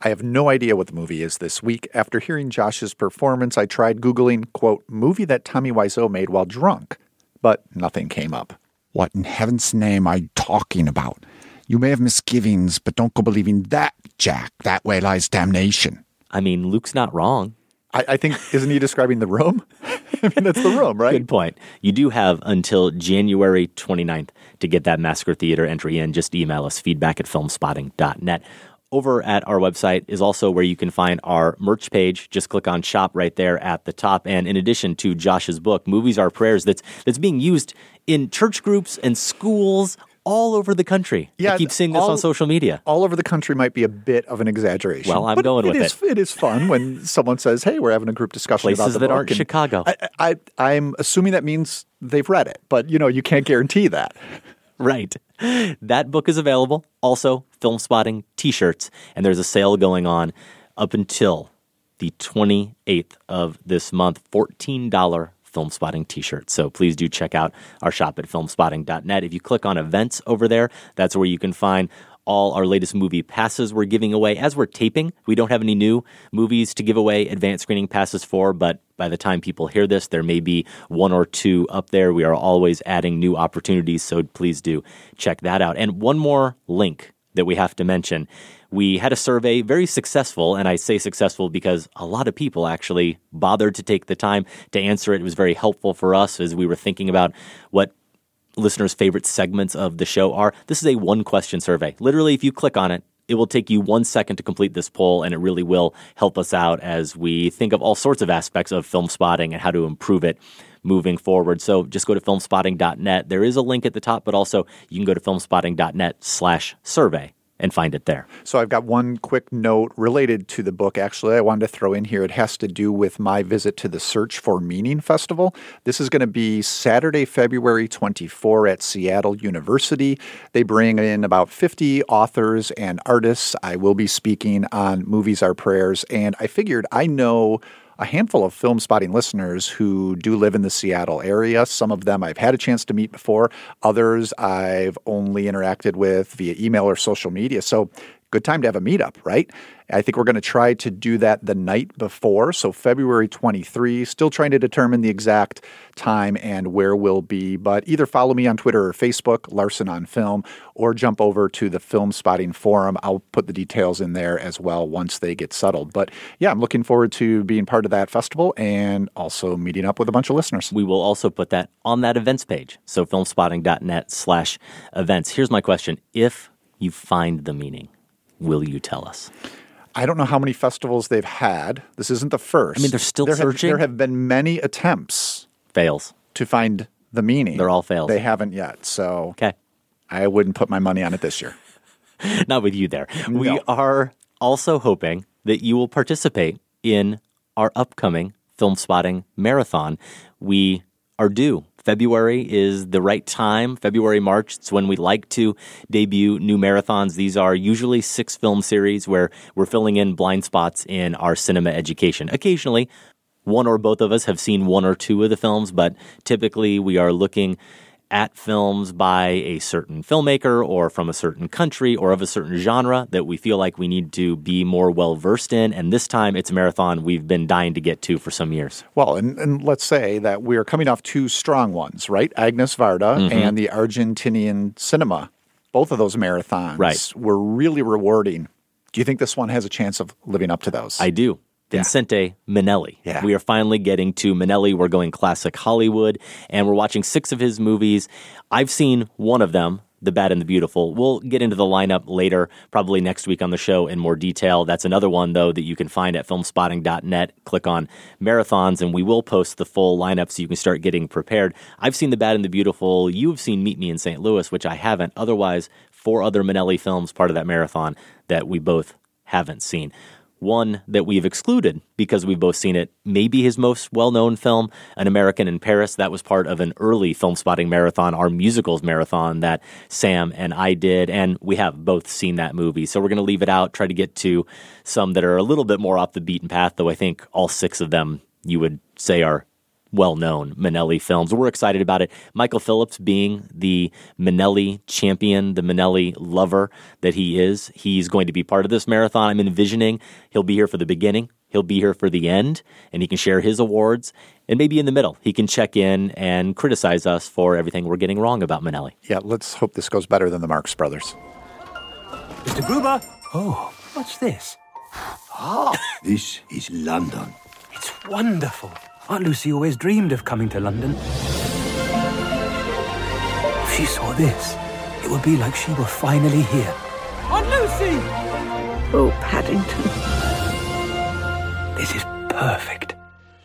I have no idea what the movie is this week. After hearing Josh's performance, I tried Googling, quote, movie that Tommy Wiseau made while drunk, but nothing came up. What in heaven's name are you talking about? You may have misgivings, but don't go believing that, Jack. That way lies damnation. I mean, Luke's not wrong. I, I think, isn't he describing The Room? I mean, that's The Room, right? Good point. You do have until January twenty-ninth to get that Massacre Theater entry in. Just email us, feedback at filmspotting dot net. Over at our website is also where you can find our merch page. Just click on shop right there at the top. And in addition to Josh's book, Movies Are Prayers, that's that's being used in church groups and schools all over the country. Yeah, I keep seeing this all, on social media. All over the country might be a bit of an exaggeration. Well, I'm but going it with is, it. it is fun when someone says, hey, we're having a group discussion Places about the that book. aren't And Chicago. I, I, I'm assuming that means they've read it, but, you know, you can't guarantee that. Right. That book is available. Also, Film Spotting t-shirts. And there's a sale going on up until the twenty-eighth of this month. fourteen dollars Film Spotting t-shirts. So please do check out our shop at filmspotting dot net. If you click on events over there, that's where you can find all our latest movie passes we're giving away. As we're taping, we don't have any new movies to give away advanced screening passes for, but by the time people hear this, there may be one or two up there. We are always adding new opportunities, so please do check that out. And one more link that we have to mention. We had a survey, very successful, and I say successful because a lot of people actually bothered to take the time to answer it. It was very helpful for us as we were thinking about what listeners' favorite segments of the show are. This is a one-question survey. Literally, if you click on it, it will take you one second to complete this poll, and it really will help us out as we think of all sorts of aspects of film spotting and how to improve it moving forward. So just go to filmspotting dot net. There is a link at the top, but also you can go to filmspotting dot net slash survey and find it there. So I've got one quick note related to the book, actually, I wanted to throw in here. It has to do with my visit to the Search for Meaning Festival. This is going to be Saturday, February twenty-fourth at Seattle University. They bring in about fifty authors and artists. I will be speaking on Movies Are Prayers, and I figured I know a handful of Film Spotting listeners who do live in the Seattle area. Some of them I've had a chance to meet before. Others I've only interacted with via email or social media. So good time to have a meetup, right? I think we're going to try to do that the night before, so February twenty-third. Still trying to determine the exact time and where we'll be, but either follow me on Twitter or Facebook, Larson on Film, or jump over to the Film Spotting Forum. I'll put the details in there as well once they get settled. But yeah, I'm looking forward to being part of that festival and also meeting up with a bunch of listeners. We will also put that on that events page, so filmspotting dot net slash events. Here's my question. If you find the meaning, will you tell us? I don't know how many festivals they've had. This isn't the first. I mean, they're still there searching? Have, there have been many attempts. Fails. To find the meaning. They're all fails. They haven't yet, so okay. I wouldn't put my money on it this year. Not with you there. No. We are also hoping that you will participate in our upcoming Film Spotting Marathon. We are due. February is the right time. February, March, it's when we like to debut new marathons. These are usually six film series where we're filling in blind spots in our cinema education. Occasionally, one or both of us have seen one or two of the films, but typically we are looking at films by a certain filmmaker or from a certain country or of a certain genre that we feel like we need to be more well-versed in. And this time it's a marathon we've been dying to get to for some years. Well, and, and let's say that we're coming off two strong ones, right? Agnes Varda mm-hmm. and the Argentinian Cinema. Both of those marathons right. were really rewarding. Do you think this one has a chance of living up to those? I do. Vincente yeah. Minnelli. Yeah. We are finally getting to Minnelli. We're going classic Hollywood, and we're watching six of his movies. I've seen one of them, The Bad and the Beautiful. We'll get into the lineup later, probably next week on the show in more detail. That's another one, though, that you can find at filmspotting dot net. Click on Marathons, and we will post the full lineup so you can start getting prepared. I've seen The Bad and the Beautiful. You've seen Meet Me in Saint Louis, which I haven't. Otherwise, four other Minnelli films, part of that marathon, that we both haven't seen. One that we've excluded because we've both seen it, maybe his most well-known film, An American in Paris. That was part of an early Film Spotting marathon, our musicals marathon that Sam and I did, and we have both seen that movie. So we're going to leave it out, try to get to some that are a little bit more off the beaten path, though I think all six of them you would say are well-known Minnelli films. We're excited about it. Michael Phillips being the Minnelli champion, the Minnelli lover that he is, he's going to be part of this marathon. I'm envisioning he'll be here for the beginning, he'll be here for the end, and he can share his awards. And maybe in the middle, he can check in and criticize us for everything we're getting wrong about Minnelli. Yeah, let's hope this goes better than the Marx Brothers. Mister Gruber! Oh, what's this? Ah, this is London. It's wonderful. Aunt Lucy always dreamed of coming to London. If she saw this, it would be like she were finally here. Aunt Lucy! Oh, Paddington. This is perfect.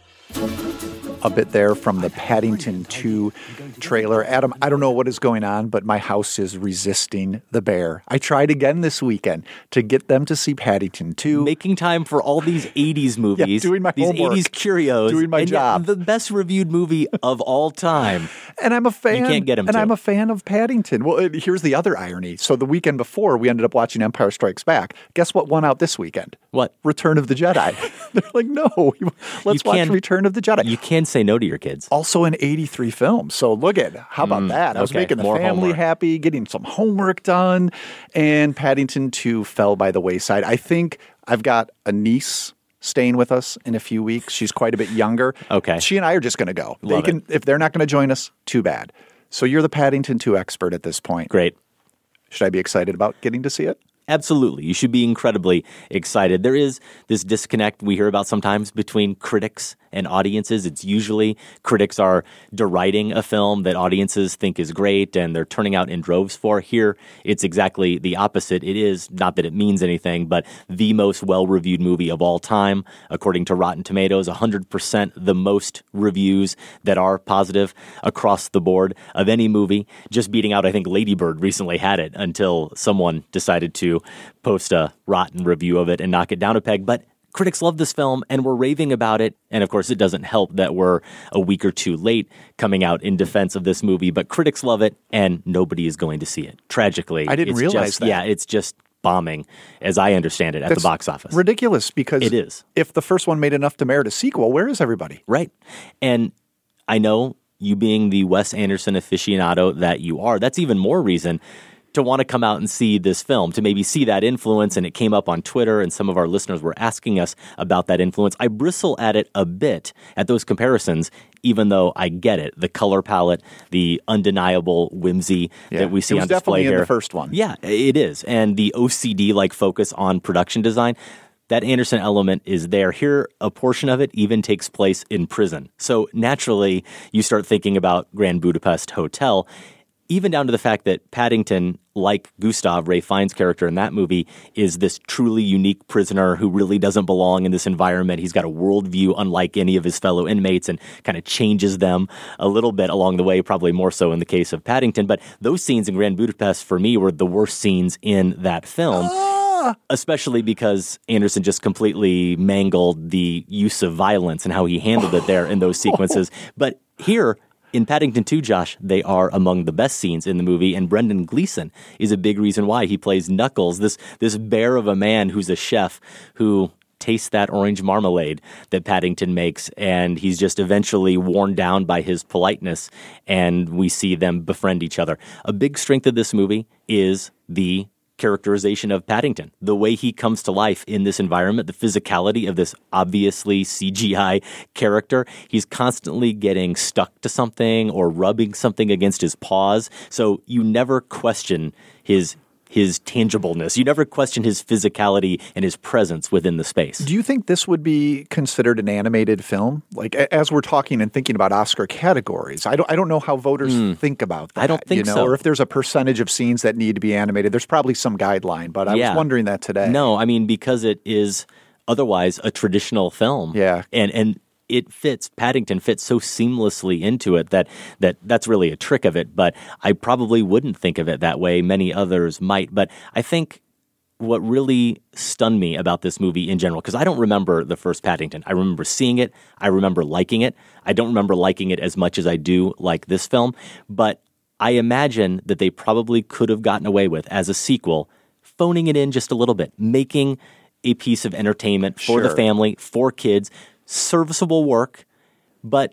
A bit there from the Paddington two trailer. Adam, I don't know what is going on, but my house is resisting the bear. I tried again this weekend to get them to see Paddington two. Making time for all these eighties movies. Yeah, doing my these homework. eighties curios. Doing my and job. Yet the best reviewed movie of all time. And I'm a fan. You can't get him And to. I'm a fan of Paddington. Well, it- here's the other irony. So the weekend before, we ended up watching Empire Strikes Back. Guess what won out this weekend? What? Return of the Jedi. They're like, no, let's You watch can- Return of the Jedi. You can say no to your kids. Also an eighty-three film. So look at, how about Mm, that? I was okay, making the more family homework. happy, getting some homework done, and Paddington two fell by the wayside. I think I've got a niece staying with us in a few weeks. She's quite a bit younger. Okay. She and I are just going to go. Love they can, it. If they're not going to join us, too bad. So you're the Paddington two expert at this point. Great. Should I be excited about getting to see it? Absolutely. You should be incredibly excited. There is this disconnect we hear about sometimes between critics and audiences. It's usually critics are deriding a film that audiences think is great and they're turning out in droves for. Here, it's exactly the opposite. It is, not that it means anything, but the most well-reviewed movie of all time. According to Rotten Tomatoes, one hundred percent the most reviews that are positive across the board of any movie, just beating out, I think, Lady Bird recently had it until someone decided to post a rotten review of it and knock it down a peg. But critics love this film and we're raving about it. And of course, it doesn't help that we're a week or two late coming out in defense of this movie. But critics love it and nobody is going to see it. Tragically. I didn't it's realize just, that. Yeah, it's just bombing, as I understand it, at That's the box office. Ridiculous, because It is. if the first one made enough to merit a sequel, where is everybody? Right. And I know you being the Wes Anderson aficionado that you are, that's even more reason to want to come out and see this film, to maybe see that influence. And it came up on Twitter and some of our listeners were asking us about that influence. I bristle at it a bit, at those comparisons, even though I get it. The color palette, the undeniable whimsy Yeah, that we see it was on display definitely in here. the first one. Yeah, it is. And the O C D-like focus on production design, that Anderson element is there. Here, a portion of it even takes place in prison. So naturally, you start thinking about Grand Budapest Hotel, even down to the fact that Paddington, like Gustav, Ray Fiennes' character in that movie, is this truly unique prisoner who really doesn't belong in this environment. He's got a worldview unlike any of his fellow inmates and kind of changes them a little bit along the way, probably more so in the case of Paddington. But those scenes in Grand Budapest, for me, were the worst scenes in that film. Especially because Anderson just completely mangled the use of violence and how he handled it there in those sequences. But here, in Paddington two, Josh, they are among the best scenes in the movie, and Brendan Gleeson is a big reason why. He plays Knuckles, this this bear of a man who's a chef who tastes that orange marmalade that Paddington makes, and he's just eventually worn down by his politeness, and we see them befriend each other. A big strength of this movie is the characterization of Paddington, the way he comes to life in this environment, the physicality of this obviously C G I character. He's constantly getting stuck to something or rubbing something against his paws. So you never question his his tangibleness. You never question his physicality and his presence within the space. Do you think this would be considered an animated film? Like, a- as we're talking and thinking about Oscar categories, I don't, I don't know how voters Mm. think about that. I don't think you know, so. Or if there's a percentage of scenes that need to be animated. There's probably some guideline, but I Yeah. was wondering that today. No, I mean, because it is otherwise a traditional film. Yeah. And, and, it fits, Paddington fits so seamlessly into it that, that that's really a trick of it. But I probably wouldn't think of it that way. Many others might. But I think what really stunned me about this movie in general, because I don't remember the first Paddington. I remember seeing it. I remember liking it. I don't remember liking it as much as I do like this film. But I imagine that they probably could have gotten away with, as a sequel, phoning it in just a little bit, making a piece of entertainment for the Sure. family, for kids, serviceable work, but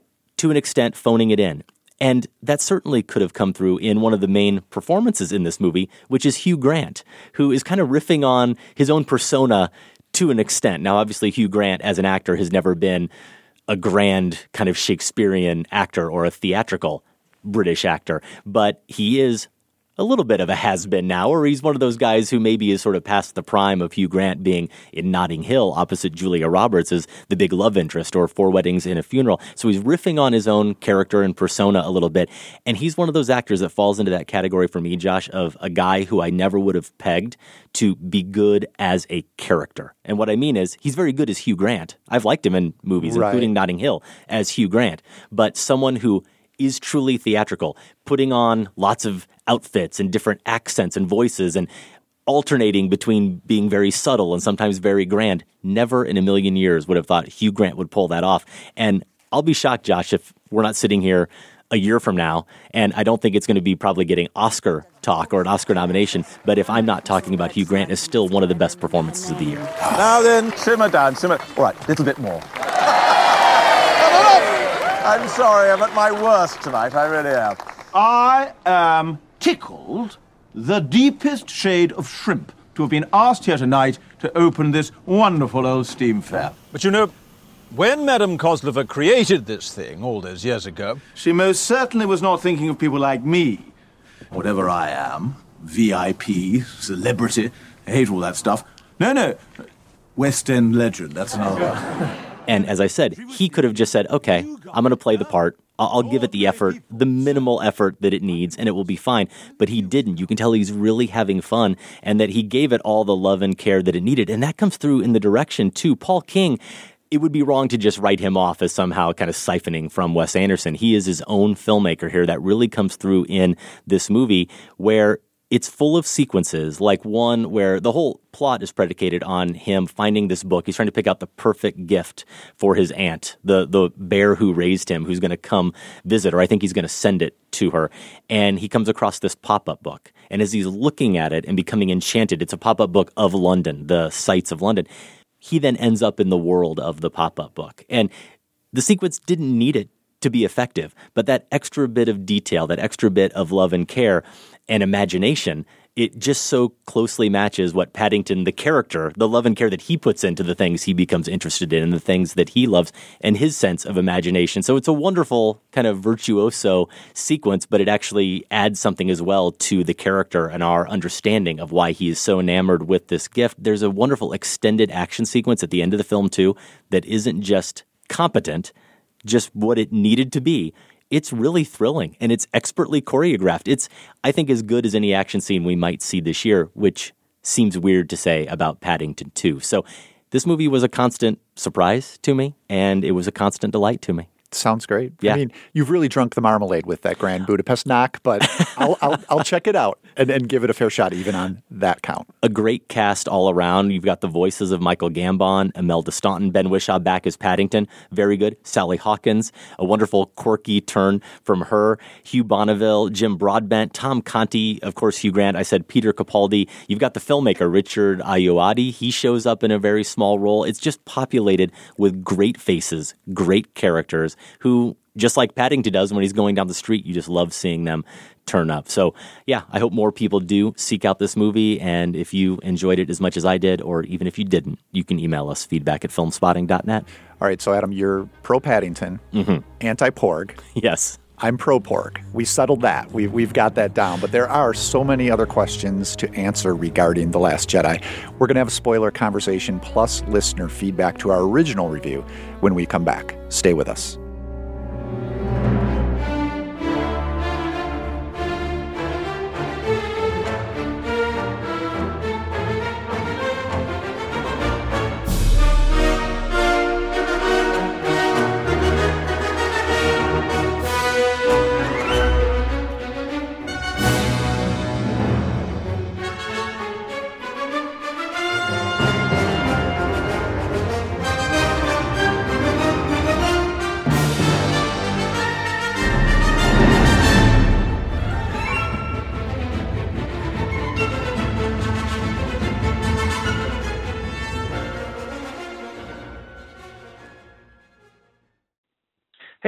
to an extent phoning it in. And that certainly could have come through in one of the main performances in this movie, which is Hugh Grant, who is kind of riffing on his own persona to an extent. Now, obviously, Hugh Grant as an actor has never been a grand kind of Shakespearean actor or a theatrical British actor, but he is a little bit of a has-been now, or he's one of those guys who maybe is sort of past the prime of Hugh Grant being in Notting Hill opposite Julia Roberts as the big love interest, or Four Weddings and a Funeral. So he's riffing on his own character and persona a little bit, and he's one of those actors that falls into that category for me, Josh, of a guy who I never would have pegged to be good as a character. And what I mean is, he's very good as Hugh Grant. I've liked him in movies, right, including Notting Hill, as Hugh Grant, but someone who is truly theatrical, putting on lots of outfits and different accents and voices and alternating between being very subtle and sometimes very grand. Never in a million years would have thought Hugh Grant would pull that off. And I'll be shocked, Josh, if we're not sitting here a year from now, and I don't think it's going to be probably getting Oscar talk or an Oscar nomination, but if I'm not talking about Hugh Grant as still one of the best performances of the year. Now then, simmer down, simmer. All right, a little bit more. I'm sorry, I'm at my worst tonight, I really am. I am tickled, the deepest shade of shrimp, to have been asked here tonight to open this wonderful old steam fair. But you know, when Madame Kozlova created this thing all those years ago, she most certainly was not thinking of people like me. Whatever I am, V I P, celebrity, I hate all that stuff. No, no, West End legend, that's another one. And as I said, he could have just said, okay, I'm going to play the part. I'll, I'll give it the effort, the minimal effort that it needs, and it will be fine. But he didn't. You can tell he's really having fun and that he gave it all the love and care that it needed. And that comes through in the direction, too. Paul King, it would be wrong to just write him off as somehow kind of siphoning from Wes Anderson. He is his own filmmaker here. That really comes through in this movie, where it's full of sequences, like one where the whole plot is predicated on him finding this book. He's trying to pick out the perfect gift for his aunt, the the bear who raised him, who's going to come visit, or I think he's going to send it to her. And he comes across this pop-up book. And as he's looking at it and becoming enchanted, it's a pop-up book of London, the sights of London. He then ends up in the world of the pop-up book. And the sequence didn't need it to be effective, but that extra bit of detail, that extra bit of love and care and imagination, it just so closely matches what Paddington, the character, the love and care that he puts into the things he becomes interested in and the things that he loves and his sense of imagination. So it's a wonderful kind of virtuoso sequence, but it actually adds something as well to the character and our understanding of why he is so enamored with this gift. There's a wonderful extended action sequence at the end of the film, too, that isn't just competent, just what it needed to be. It's really thrilling, and it's expertly choreographed. It's, I think, as good as any action scene we might see this year, which seems weird to say about Paddington two. So this movie was a constant surprise to me, and it was a constant delight to me. Sounds great. Yeah. I mean, you've really drunk the marmalade with that Grand Budapest knock, but I'll, I'll, I'll check it out and, and give it a fair shot even on that count. A great cast all around. You've got the voices of Michael Gambon, Imelda Staunton, Ben Whishaw back as Paddington. Very good. Sally Hawkins, a wonderful quirky turn from her. Hugh Bonneville, Jim Broadbent, Tom Conti, of course, Hugh Grant. I said Peter Capaldi. You've got the filmmaker, Richard Ayoade. He shows up in a very small role. It's just populated with great faces, great characters, who, just like Paddington does when he's going down the street, you just love seeing them turn up. So, yeah, I hope more people do seek out this movie. And if you enjoyed it as much as I did, or even if you didn't, you can email us feedback at filmspotting dot net. All right, so Adam, you're pro-Paddington, mm-hmm. anti-Porg. Yes. I'm pro-Porg. We settled that. We've, we've got that down. But there are so many other questions to answer regarding The Last Jedi. We're going to have a spoiler conversation plus listener feedback to our original review when we come back. Stay with us.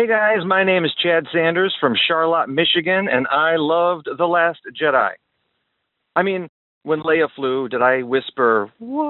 Hey guys, my name is Chad Sanders from Charlotte, Michigan, and I loved The Last Jedi. I mean, when Leia flew, did I whisper,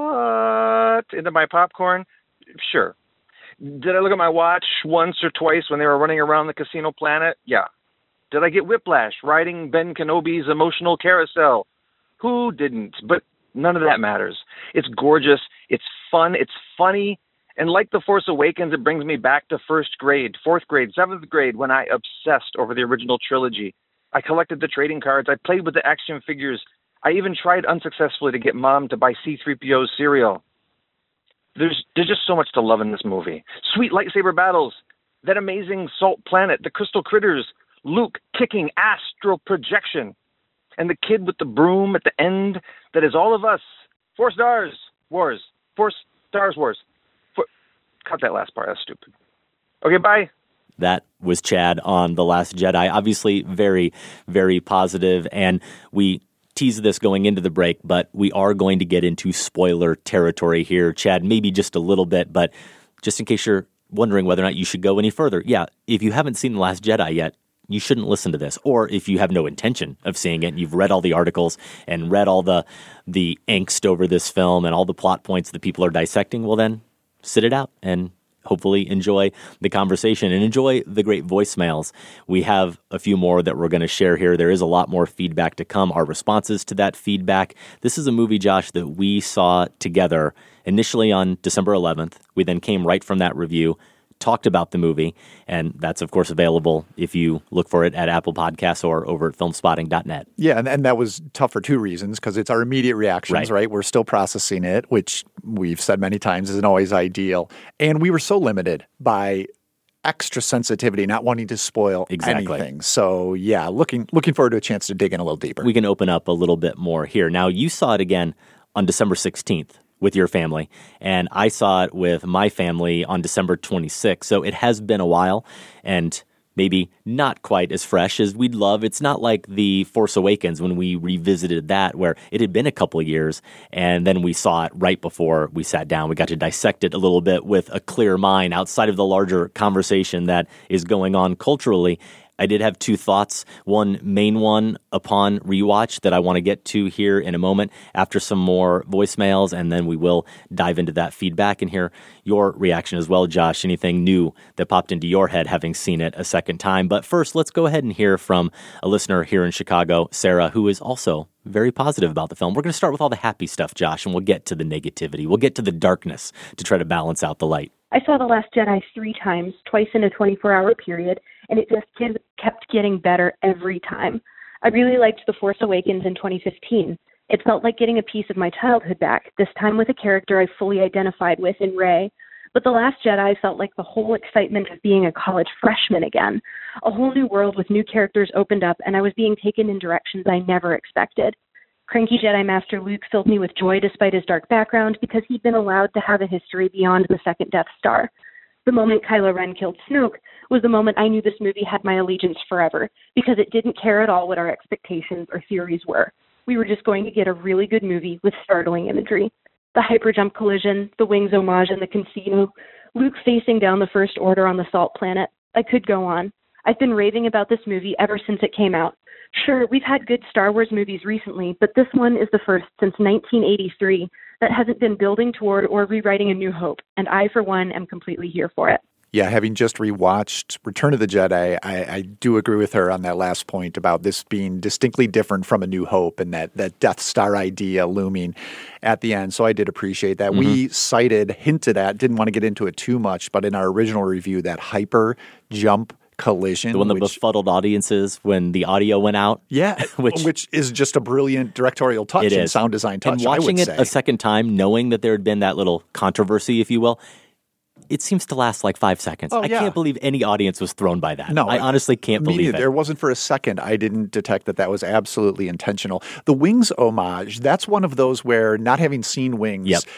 "What?" into my popcorn? Sure. Did I look at my watch once or twice when they were running around the casino planet? Yeah. Did I get whiplash riding Ben Kenobi's emotional carousel? Who didn't? But none of that matters. It's gorgeous, it's fun, it's funny, and like The Force Awakens, it brings me back to first grade, fourth grade, seventh grade, when I obsessed over the original trilogy. I collected the trading cards, I played with the action figures, I even tried unsuccessfully to get Mom to buy C three P O's cereal. There's, there's just so much to love in this movie. Sweet lightsaber battles, that amazing salt planet, the crystal critters, Luke kicking astral projection, and the kid with the broom at the end that is all of us. Four stars wars. Four stars wars. Four... Cut that last part. That's stupid. Okay, bye. That was Chad on The Last Jedi. Obviously very, very positive, and we tease this going into the break, but we are going to get into spoiler territory here. Chad, maybe just a little bit, but just in case you're wondering whether or not you should go any further, yeah, if you haven't seen The Last Jedi yet, you shouldn't listen to this. Or if you have no intention of seeing it and you've read all the articles and read all the the angst over this film and all the plot points that people are dissecting, well then, sit it out and hopefully enjoy the conversation and enjoy the great voicemails. We have a few more that we're going to share here. There is a lot more feedback to come, our responses to that feedback. This is a movie, Josh, that we saw together initially on December eleventh. We then came right from that review, talked about the movie, and that's, of course, available if you look for it at Apple Podcasts or over at film spotting dot net. Yeah, and, and that was tough for two reasons, because it's our immediate reactions, right. right? We're still processing it, which we've said many times isn't always ideal. And we were so limited by extra sensitivity, not wanting to spoil exactly. anything. So, yeah, looking looking forward to a chance to dig in a little deeper. We can open up a little bit more here. Now, you saw it again on December sixteenth. With your family, and I saw it with my family on December twenty-sixth, so it has been a while, and maybe not quite as fresh as we'd love. It's not like The Force Awakens when we revisited that, where it had been a couple of years, and then we saw it right before we sat down. We got to dissect it a little bit with a clear mind outside of the larger conversation that is going on culturally. I did have two thoughts, one main one upon rewatch that I want to get to here in a moment after some more voicemails, and then we will dive into that feedback and hear your reaction as well, Josh. Anything new that popped into your head having seen it a second time. But first, let's go ahead and hear from a listener here in Chicago, Sarah, who is also very positive about the film. We're going to start with all the happy stuff, Josh, and we'll get to the negativity. We'll get to the darkness to try to balance out the light. I saw The Last Jedi three times, twice in a twenty-four hour period, and it just kept getting better every time. I really liked The Force Awakens in twenty fifteen. It felt like getting a piece of my childhood back, this time with a character I fully identified with in Rey. But The Last Jedi felt like the whole excitement of being a college freshman again. A whole new world with new characters opened up, and I was being taken in directions I never expected. Cranky Jedi Master Luke filled me with joy despite his dark background because he'd been allowed to have a history beyond the second Death Star. The moment Kylo Ren killed Snoke was the moment I knew this movie had my allegiance forever, because it didn't care at all what our expectations or theories were. We were just going to get a really good movie with startling imagery. The hyperjump collision, the wings homage in the casino, Luke facing down the First Order on the Salt Planet. I could go on. I've been raving about this movie ever since it came out. Sure, we've had good Star Wars movies recently, but this one is the first since nineteen eighty-three that hasn't been building toward or rewriting A New Hope, and I, for one, am completely here for it. Yeah, having just rewatched Return of the Jedi, I, I do agree with her on that last point about this being distinctly different from A New Hope and that, that Death Star idea looming at the end. So I did appreciate that. Mm-hmm. We cited, hinted at, didn't want to get into it too much, but in our original review, that hyper jump collision. The one that which, befuddled audiences when the audio went out. Yeah, which, which is just a brilliant directorial touch and sound design touch, and watching I it would say. a second time, knowing that there had been that little controversy, if you will, it seems to last like five seconds. Oh, I yeah. can't believe any audience was thrown by that. No, I honestly can't me believe neither. it. There wasn't for a second. I didn't detect that that was absolutely intentional. The Wings homage, that's one of those where, not having seen Wings, yep. uh,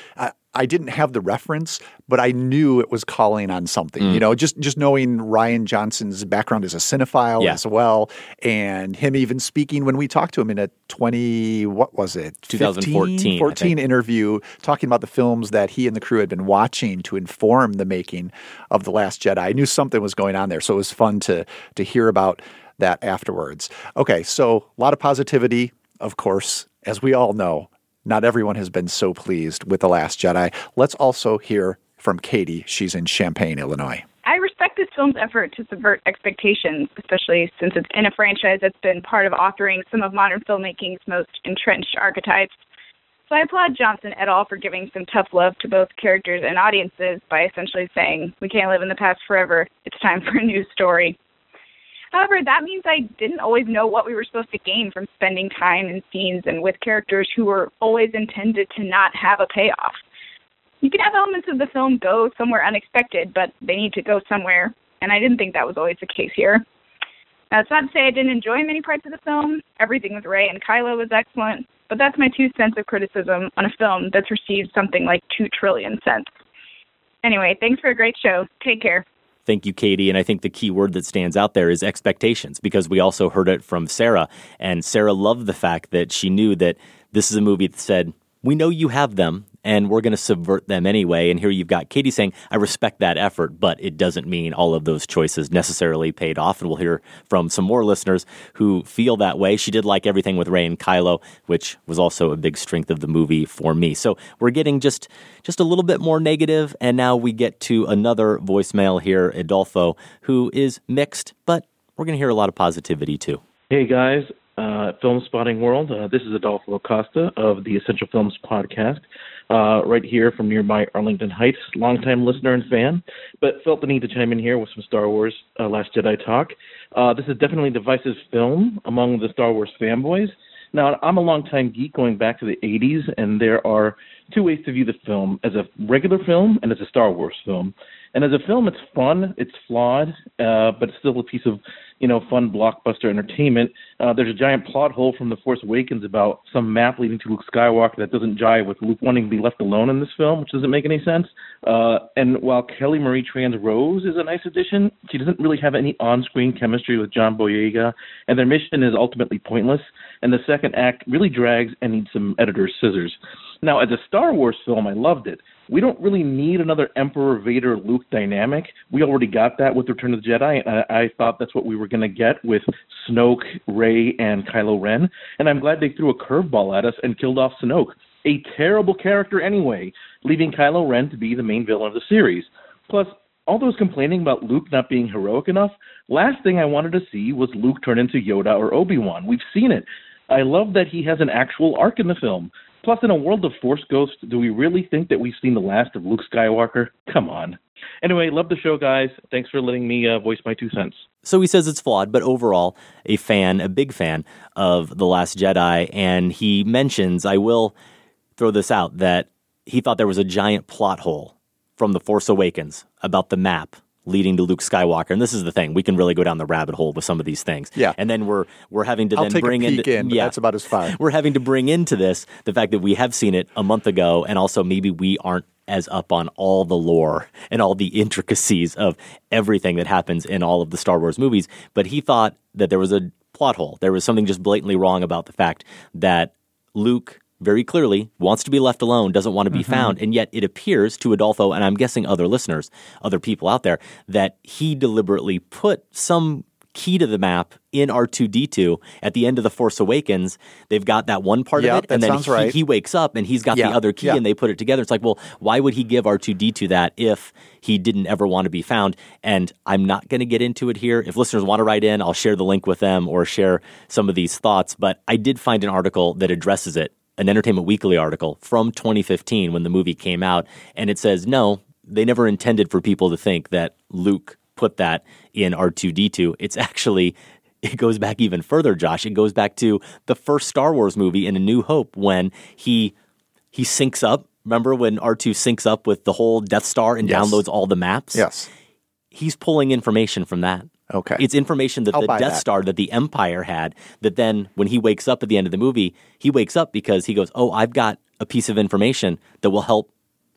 I didn't have the reference, but I knew it was calling on something. Mm. You know, just just knowing Rian Johnson's background as a cinephile Yeah. as well, and him even speaking when we talked to him in a twenty, what was it? twenty fourteen, fifteen, fourteen I think. interview, talking about the films that he and the crew had been watching to inform the making of The Last Jedi. I knew something was going on there, so it was fun to to hear about that afterwards. Okay, so a lot of positivity, of course, as we all know. Not everyone has been so pleased with The Last Jedi. Let's also hear from Katie. She's in Champaign, Illinois. I respect this film's effort to subvert expectations, especially since it's in a franchise that's been part of authoring some of modern filmmaking's most entrenched archetypes. So I applaud Johnson et al. For giving some tough love to both characters and audiences by essentially saying, we can't live in the past forever. It's time for a new story. However, that means I didn't always know what we were supposed to gain from spending time in scenes and with characters who were always intended to not have a payoff. You can have elements of the film go somewhere unexpected, but they need to go somewhere, and I didn't think that was always the case here. Now, it's not to say I didn't enjoy many parts of the film. Everything with Rey and Kylo was excellent, but that's my two cents of criticism on a film that's received something like two trillion cents. Anyway, thanks for a great show. Take care. Thank you, Katie. And I think the key word that stands out there is expectations, because we also heard it from Sarah. And Sarah loved the fact that she knew that this is a movie that said, we know you have them, and we're going to subvert them anyway. And here you've got Katie saying, I respect that effort, but it doesn't mean all of those choices necessarily paid off. And we'll hear from some more listeners who feel that way. She did like everything with Rey and Kylo, which was also a big strength of the movie for me. So we're getting just, just a little bit more negative, and now we get to another voicemail here, Adolfo, who is mixed, but we're going to hear a lot of positivity too. Hey guys, uh, Film Spotting World. Uh, this is Adolfo Acosta of the Essential Films podcast, uh, right here from nearby Arlington Heights. Longtime listener and fan, but felt the need to chime in here with some Star Wars uh, Last Jedi talk. Uh, this is definitely a divisive film among the Star Wars fanboys. Now, I'm a longtime geek going back to the eighties, and there are two ways to view the film: as a regular film and as a Star Wars film. And as a film, it's fun, it's flawed, uh, but it's still a piece of, you know, fun blockbuster entertainment. Uh, there's a giant plot hole from The Force Awakens about some map leading to Luke Skywalker that doesn't jive with Luke wanting to be left alone in this film, which doesn't make any sense. Uh, and while Kelly Marie Tran's Rose is a nice addition, she doesn't really have any on-screen chemistry with John Boyega, and their mission is ultimately pointless. And the second act really drags and needs some editor's scissors. Now, as a Star Wars film, I loved it. We don't really need another Emperor Vader-Luke dynamic. We already got that with Return of the Jedi, and I, I thought that's what we were going to get with Snoke, Rey, and Kylo Ren. And I'm glad they threw a curveball at us and killed off Snoke, a terrible character anyway, leaving Kylo Ren to be the main villain of the series. Plus, all those complaining about Luke not being heroic enough, last thing I wanted to see was Luke turn into Yoda or Obi-Wan. We've seen it. I love that he has an actual arc in the film. Plus, in a world of Force ghosts, do we really think that we've seen the last of Luke Skywalker? Come on. Anyway, love the show, guys. Thanks for letting me uh, voice my two cents. So he says it's flawed, but overall, a fan, a big fan of The Last Jedi. And he mentions, I will throw this out, that he thought there was a giant plot hole from The Force Awakens about the map leading to Luke Skywalker. And this is the thing. We can really go down the rabbit hole with some of these things. Yeah. And then we're we're having to I'll then take bring a peek into in, but yeah, that's about as far. We're having to bring into this the fact that we have seen it a month ago, and also maybe we aren't as up on all the lore and all the intricacies of everything that happens in all of the Star Wars movies. But he thought that there was a plot hole. There was something just blatantly wrong about the fact that Luke very clearly wants to be left alone, doesn't want to be mm-hmm. found, and yet it appears to Adolfo, and I'm guessing other listeners, other people out there, that he deliberately put some key to the map in R two D two at the end of The Force Awakens. They've got that one part yep, of it, and then he, right. he wakes up and he's got yeah, the other key, yeah. and they put it together. It's like, well, why would he give R two D two that if he didn't ever want to be found? And I'm not going to get into it here. If listeners want to write in, I'll share the link with them or share some of these thoughts. But I did find an article that addresses it, an Entertainment Weekly article from twenty fifteen when the movie came out, and it says, no, they never intended for people to think that Luke put that in R two D two. It's actually, it goes back even further, Josh. It goes back to the first Star Wars movie in A New Hope when he he syncs up. Remember when R two syncs up with the whole Death Star and yes. downloads all the maps? Yes. He's pulling information from that. Okay. It's information that I'll the buy Death that. Star, that the Empire had, that then when he wakes up at the end of the movie, he wakes up because he goes, oh, I've got a piece of information that will help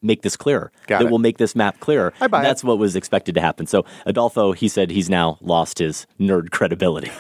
make this clearer, Got that it. will make this map clearer. I buy That's it. what was expected to happen. So Adolfo, he said he's now lost his nerd credibility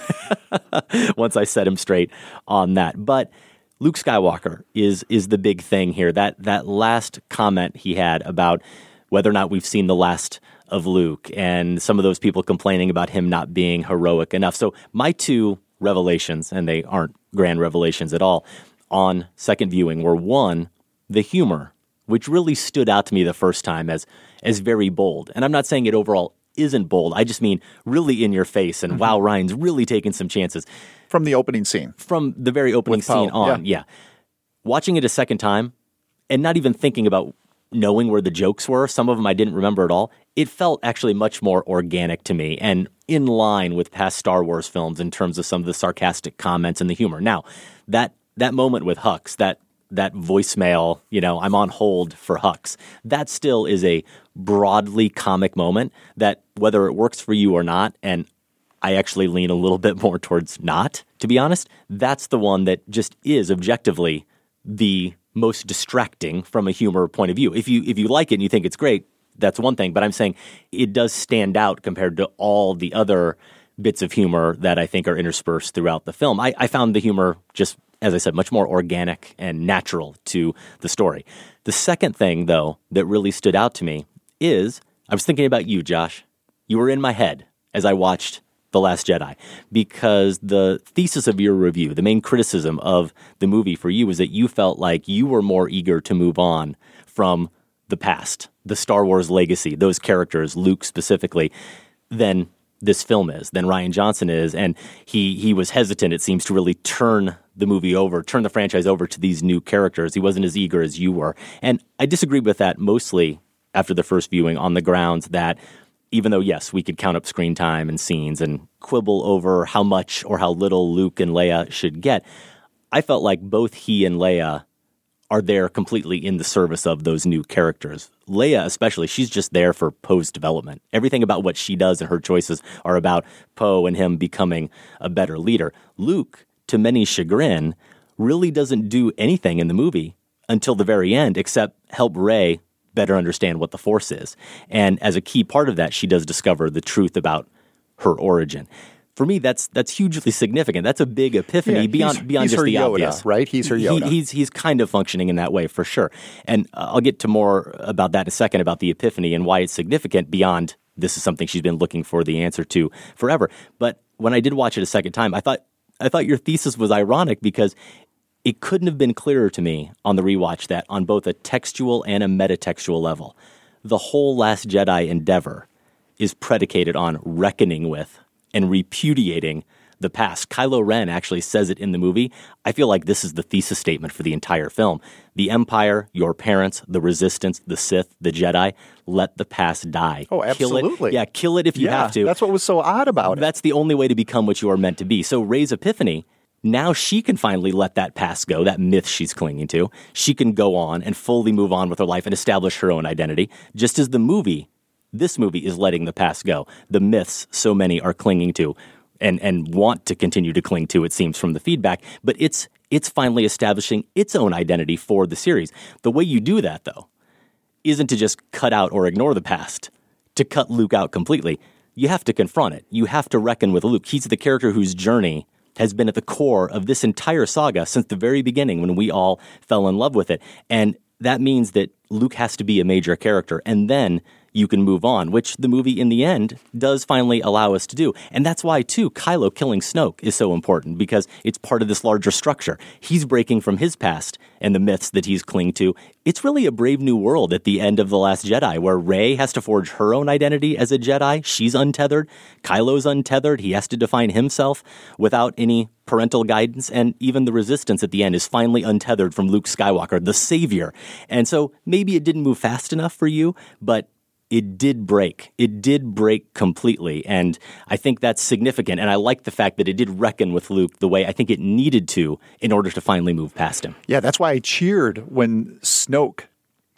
once I set him straight on that. But Luke Skywalker is is the big thing here. That that last comment he had about whether or not we've seen the last of Luke and some of those people complaining about him not being heroic enough. So my two revelations, and they aren't grand revelations at all, on second viewing were, one, the humor, which really stood out to me the first time as as very bold. And I'm not saying it overall isn't bold. I just mean really in your face. And Mm-hmm. wow, Ryan's really taking some chances. From the opening scene. From the very opening With Poe, scene on, yeah. yeah. Watching it a second time and not even thinking about knowing where the jokes were, some of them I didn't remember at all, it felt actually much more organic to me and in line with past Star Wars films in terms of some of the sarcastic comments and the humor. Now, that that moment with Hux, that that voicemail, you know, I'm on hold for Hux, that still is a broadly comic moment that whether it works for you or not, and I actually lean a little bit more towards not, to be honest, that's the one that just is objectively the most distracting from a humor point of view. If you if you like it and you think it's great, that's one thing. But I'm saying it does stand out compared to all the other bits of humor that I think are interspersed throughout the film. I, I found the humor just, as I said, much more organic and natural to the story. The second thing, though, that really stood out to me is I was thinking about you, Josh. You were in my head as I watched The Last Jedi, because the thesis of your review, the main criticism of the movie for you, is that you felt like you were more eager to move on from the past, the Star Wars legacy, those characters, Luke specifically, than this film is, than Rian Johnson is. And he he was hesitant, it seems, to really turn the movie over, turn the franchise over to these new characters. He wasn't as eager as you were. And I disagree with that mostly after the first viewing on the grounds that even though, yes, we could count up screen time and scenes and quibble over how much or how little Luke and Leia should get, I felt like both he and Leia are there completely in the service of those new characters. Leia especially, she's just there for Poe's development. Everything about what she does and her choices are about Poe and him becoming a better leader. Luke, to many chagrin, really doesn't do anything in the movie until the very end except help Rey better understand what the Force is. And as a key part of that, she does discover the truth about her origin. For me, that's that's hugely significant. That's a big epiphany Yeah, beyond he's- beyond he's just her the Yoda, obvious, right? He's her Yoda. He, he's he's kind of functioning in that way for sure. And uh, I'll get to more about that in a second about the epiphany and why it's significant beyond this is something she's been looking for the answer to forever. But when I did watch it a second time, I thought I thought your thesis was ironic because it couldn't have been clearer to me on the rewatch that on both a textual and a metatextual level, the whole Last Jedi endeavor is predicated on reckoning with and repudiating the past. Kylo Ren actually says it in the movie. I feel like this is the thesis statement for the entire film. The Empire, your parents, the Resistance, the Sith, the Jedi, let the past die. Oh, Kill absolutely. it. Yeah, kill it if you Yeah, have to. that's what was so odd about it. That's the only way to become what you are meant to be. So Rey's epiphany, now she can finally let that past go, that myth she's clinging to. She can go on and fully move on with her life and establish her own identity, just as the movie, this movie, is letting the past go. The myths so many are clinging to and, and want to continue to cling to, it seems, from the feedback. But it's it's finally establishing its own identity for the series. The way you do that, though, isn't to just cut out or ignore the past, to cut Luke out completely. You have to confront it. You have to reckon with Luke. He's the character whose journey has been at the core of this entire saga since the very beginning when we all fell in love with it. And that means that Luke has to be a major character, and then you can move on, which the movie in the end does finally allow us to do. And that's why, too, Kylo killing Snoke is so important, because it's part of this larger structure. He's breaking from his past and the myths that he's clinging to. It's really a brave new world at the end of The Last Jedi, where Rey has to forge her own identity as a Jedi. She's untethered. Kylo's untethered. He has to define himself without any parental guidance. And even the Resistance at the end is finally untethered from Luke Skywalker, the savior. And so maybe it didn't move fast enough for you, but it did break. It did break completely. And I think that's significant. And I like the fact that it did reckon with Luke the way I think it needed to in order to finally move past him. Yeah, that's why I cheered when Snoke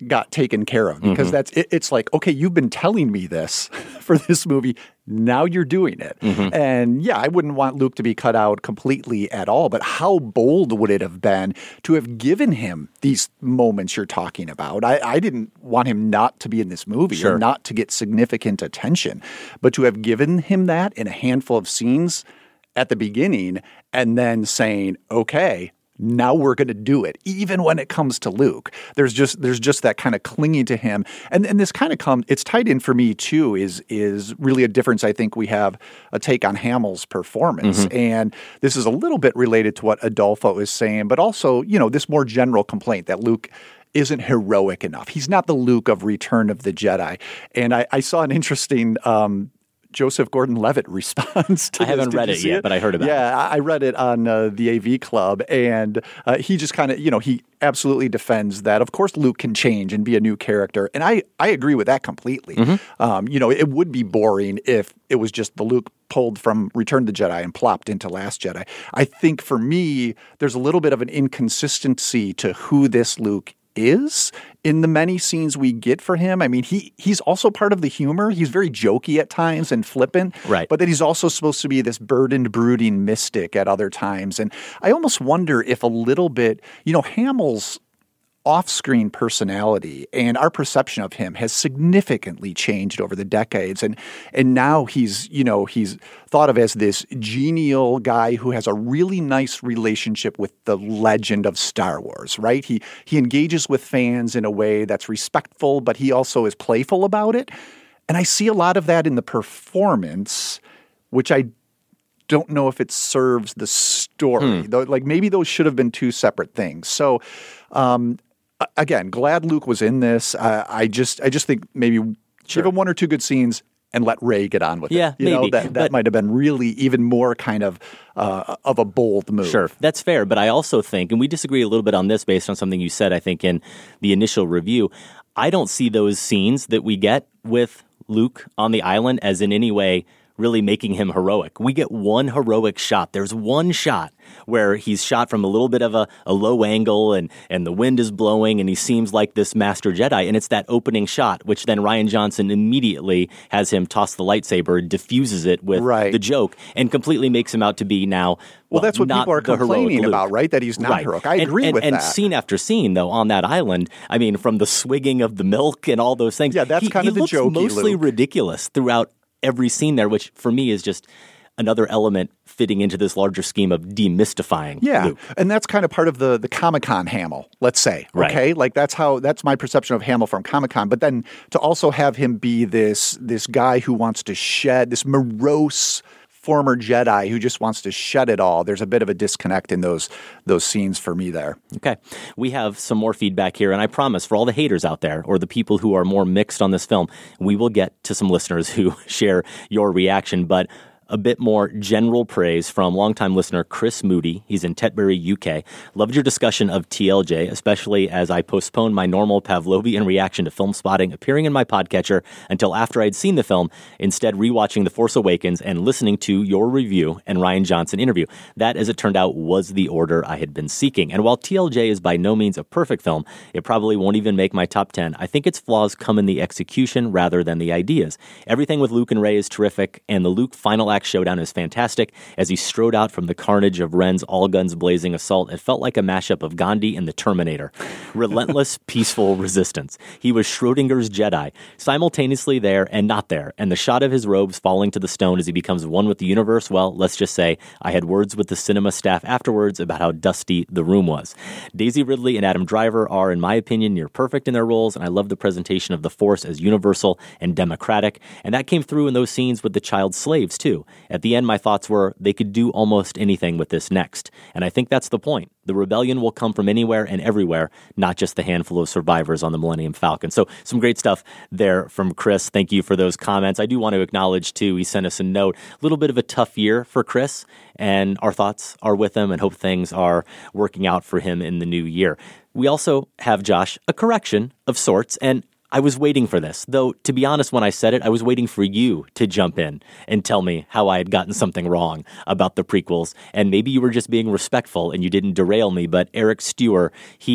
got taken care of because Mhm. that's it, it's like, okay, you've been telling me this for this movie. Now you're doing it. Mhm. And yeah, I wouldn't want Luke to be cut out completely at all, but how bold would it have been to have given him these moments you're talking about? I, I didn't want him not to be in this movie Sure. or not to get significant attention, but to have given him that in a handful of scenes at the beginning and then saying, okay, now we're going to do it, even when it comes to Luke. There's just there's just that kind of clinging to him, and and this kind of come it's tied in for me too. Is is really a difference. I think we have a take on Hamill's performance, Mhm. and this is a little bit related to what Adolfo is saying, but also you know this more general complaint that Luke isn't heroic enough. He's not the Luke of Return of the Jedi, and I, I saw an interesting. Um, Joseph Gordon-Levitt response to I this. haven't Did read you it see yet, but I heard about yeah, it. Yeah, I read it on uh, the A V Club, and uh, he just kind of, you know, he absolutely defends that. Of course, Luke can change and be a new character, and I, I agree with that completely. Mm-hmm. Um, you know, it would be boring if it was just the Luke pulled from Return of the Jedi and plopped into Last Jedi. I think for me, there's a little bit of an inconsistency to who this Luke is in the many scenes we get for him. I mean, he he's also part of the humor. He's very jokey at times and flippant, right? But then he's also supposed to be this burdened, brooding mystic at other times. And I almost wonder if a little bit, you know, Hamill's off-screen personality and our perception of him has significantly changed over the decades. And and now he's, you know, he's thought of as this genial guy who has a really nice relationship with the legend of Star Wars, right? He he engages with fans in a way that's respectful, but he also is playful about it. And I see a lot of that in the performance, which I don't know if it serves the story. Hmm. Though, like maybe those should have been two separate things. So, um, a- again, glad Luke was in this. Uh, I just, I just think maybe give him one or two good scenes and let Rey get on with Yeah, it. You know, maybe. that that But- might have been really even more kind of uh, of a bold move. Sure, that's fair. But I also think, and we disagree a little bit on this based on something you said, I think, in the initial review, I don't see those scenes that we get with Luke on the island as in any way really making him heroic. We get one heroic shot. There's one shot where he's shot from a little bit of a, a low angle and, and the wind is blowing and he seems like this master Jedi. And it's that opening shot, which then Rian Johnson immediately has him toss the lightsaber, diffuses it with Right. the joke, and completely makes him out to be now, Well, that's what not people are the heroic complaining Luke. about, right? That he's not Right. heroic. I And- agree and, with and that. scene after scene, though, on that island, I mean, from the swigging of the milk and all those things. Yeah, that's he, kind he of the looks jokey mostly Luke. ridiculous throughout every scene there, which for me is just another element fitting into this larger scheme of demystifying Yeah, Luke. and that's kind of part of the the Comic-Con Hamill, let's say. Right. Okay, like that's how that's my perception of Hamill from Comic-Con. But then to also have him be this this guy who wants to shed this morose former Jedi who just wants to shed it all. There's a bit of a disconnect in those those scenes for me there. Okay. We have some more feedback here, and I promise for all the haters out there or the people who are more mixed on this film, we will get to some listeners who share your reaction. But a bit more general praise from longtime listener Chris Moody. He's in Tetbury, U K. Loved your discussion of T L J, especially as I postponed my normal Pavlovian reaction to Film Spotting appearing in my podcatcher until after I'd seen the film, instead rewatching The Force Awakens and listening to your review and Rian Johnson interview. That, as it turned out, was the order I had been seeking. And while T L J is by no means a perfect film, it probably won't even make my top ten. I think its flaws come in the execution rather than the ideas. Everything with Luke and Rey is terrific, and the Luke final act showdown is fantastic. As he strode out from the carnage of Ren's all-guns-blazing assault, it felt like a mashup of Gandhi and the Terminator. Relentless, peaceful resistance. He was Schrodinger's Jedi, simultaneously there and not there, and the shot of his robes falling to the stone as he becomes one with the universe, well, let's just say I had words with the cinema staff afterwards about how dusty the room was. Daisy Ridley and Adam Driver are, in my opinion, near perfect in their roles, and I love the presentation of the Force as universal and democratic, and that came through in those scenes with the child slaves, too. At the end, my thoughts were they could do almost anything with this next. And I think that's the point. The rebellion will come from anywhere and everywhere, not just the handful of survivors on the Millennium Falcon. So some great stuff there from Chris. Thank you for those comments. I do want to acknowledge, too, he sent us a note. A little bit of a tough year for Chris, and our thoughts are with him and hope things are working out for him in the new year. We also have, Josh, a correction of sorts, and I was waiting for this, though, to be honest, when I said it, I was waiting for you to jump in and tell me how I had gotten something wrong about the prequels. And maybe you were just being respectful and you didn't derail me, but Eric Stewart, he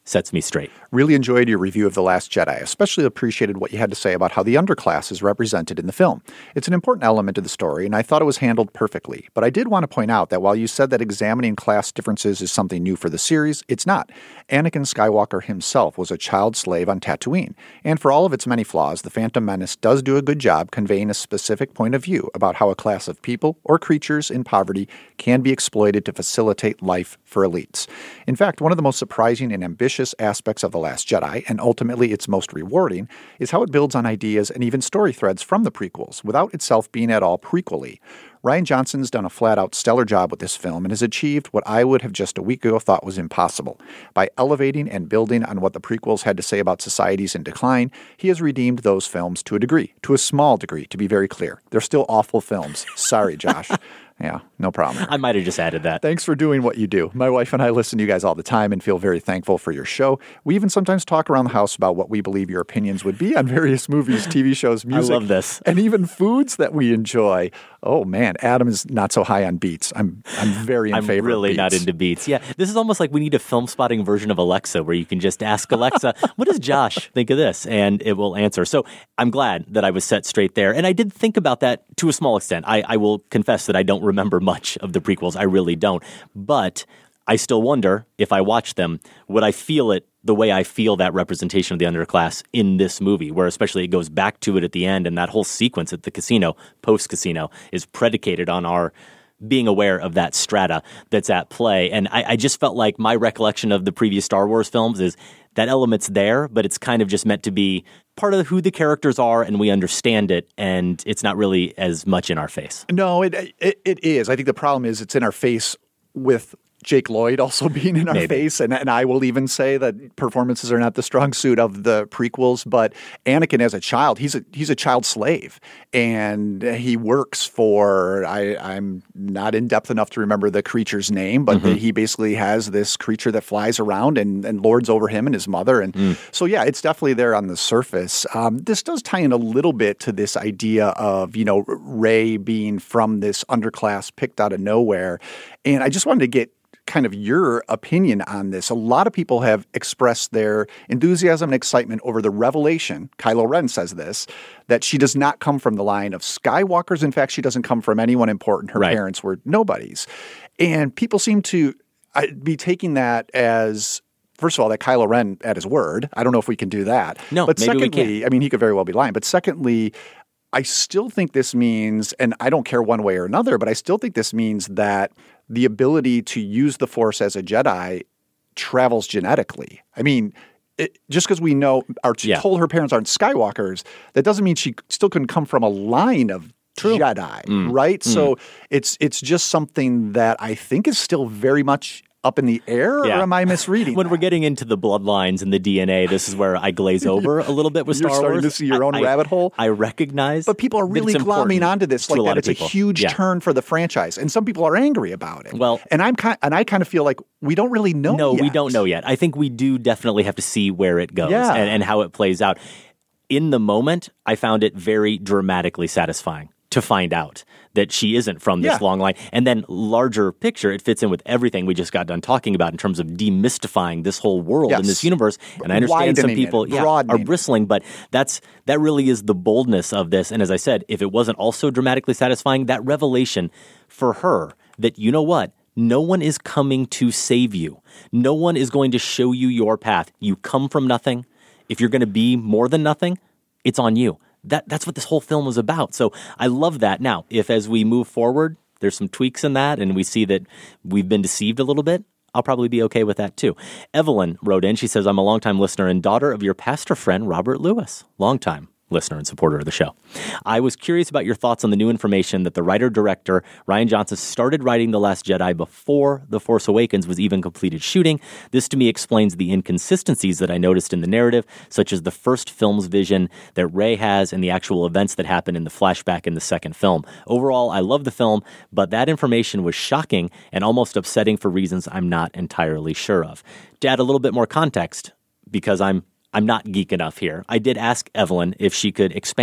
sets me straight. Really enjoyed your review of The Last Jedi. Especially appreciated what you had to say about how the underclass is represented in the film. It's an important element of the story, and I thought it was handled perfectly. But I did want to point out that while you said that examining class differences is something new for the series, it's not. Anakin Skywalker himself was a child slave on Tatooine. And for all of its many flaws, The Phantom Menace does do a good job conveying a specific point of view about how a class of people or creatures in poverty can be exploited to facilitate life for elites. In fact, one of the most surprising and ambitious aspects of The Last Jedi, and ultimately its most rewarding, is how it builds on ideas and even story threads from the prequels, without itself being at all prequel-y. Rian Johnson's done a flat-out stellar job with this film and has achieved what I would have just a week ago thought was impossible. By elevating and building on what the prequels had to say about societies in decline, he has redeemed those films to a degree, to a small degree, to be very clear. They're still awful films. Sorry, Josh. Yeah, no problem. I might have just added that. Thanks for doing what you do. My wife and I listen to you guys all the time and feel very thankful for your show. We even sometimes talk around the house about what we believe your opinions would be on various movies, T V shows, music. I love this. And even foods that we enjoy. Oh, man, Adam is not so high on beets. I'm I'm very in I'm favor really of beets. not into beets. Yeah, this is almost like we need a film spotting version of Alexa where you can just ask Alexa, what does Josh think of this? And it will answer. So I'm glad that I was set straight there. And I did think about that to a small extent. I, I will confess that I don't remember much of the prequels. I really don't. But I still wonder, if I watch them, would I feel it the way I feel that representation of the underclass in this movie, where especially it goes back to it at the end, and that whole sequence at the casino, post-casino, is predicated on our being aware of that strata that's at play. And I, I just felt like my recollection of the previous Star Wars films is that element's there, but it's kind of just meant to be part of who the characters are, and we understand it, and it's not really as much in our face. No, it it, it is. I think the problem is it's in our face with Jake Lloyd also being in our Maybe. face. And, and I will even say that performances are not the strong suit of the prequels, but Anakin as a child, he's a he's a child slave. And he works for, I, I'm not in depth enough to remember the creature's name, but Mm-hmm. the, he basically has this creature that flies around and, and lords over him and his mother. And Mm. so, yeah, it's definitely there on the surface. Um, this does tie in a little bit to this idea of, you know, Rey being from this underclass picked out of nowhere. And I just wanted to get kind of your opinion on this. A lot of people have expressed their enthusiasm and excitement over the revelation, Kylo Ren says this, that she does not come from the line of Skywalkers. In fact, she doesn't come from anyone important. Her Right. parents were nobodies. And people seem to uh, be taking that as, first of all, that Kylo Ren at his word. I don't know if we can do that. No, but maybe we secondly, can. I mean, he could very well be lying. But secondly, I still think this means, and I don't care one way or another, but I still think this means that the ability to use the Force as a Jedi travels genetically. I mean, it, just because we know, or Yeah. told her parents aren't Skywalkers, that doesn't mean she still couldn't come from a line of True. Jedi, Mm. right? Mm. So it's it's just something that I think is still very much up in the air, Yeah. or am I misreading? When we're getting into the bloodlines and the D N A, this is where I glaze over a little bit with You're Star starting Wars. to see your own I, rabbit hole. I recognize, But people are that really it's glomming important onto this to like a lot that. of It's people. a huge Yeah. turn for the franchise, and some people are angry about it. Well, and I'm kind, and I kind of feel like we don't really know. No, we yet. don't know yet. I think we do definitely have to see where it goes Yeah. and, and how it plays out. In the moment, I found it very dramatically satisfying to find out that she isn't from this Yeah. long line. And then larger picture, it fits in with everything we just got done talking about in terms of demystifying this whole world Yes. in this universe. And I understand some Widening it, people yeah, are broadening it. bristling, but that's that really is the boldness of this. And as I said, if it wasn't also dramatically satisfying, that revelation for her that, you know what, no one is coming to save you. No one is going to show you your path. You come from nothing. If you're going to be more than nothing, it's on you. That That's what this whole film was about. So I love that. Now, if as we move forward, there's some tweaks in that and we see that we've been deceived a little bit, I'll probably be okay with that too. Evelyn wrote in. She says, I'm a longtime listener and daughter of your pastor friend, Robert Lewis. Longtime listener and supporter of the show. I was curious about your thoughts on the new information that the writer-director Rian Johnson started writing The Last Jedi before The Force Awakens was even completed shooting. This to me explains the inconsistencies that I noticed in the narrative, such as the first film's vision that Rey has and the actual events that happen in the flashback in the second film. Overall, I love the film, but that information was shocking and almost upsetting for reasons I'm not entirely sure of. To add a little bit more context, because I'm I'm not geek enough here. I did ask Evelyn if she could expand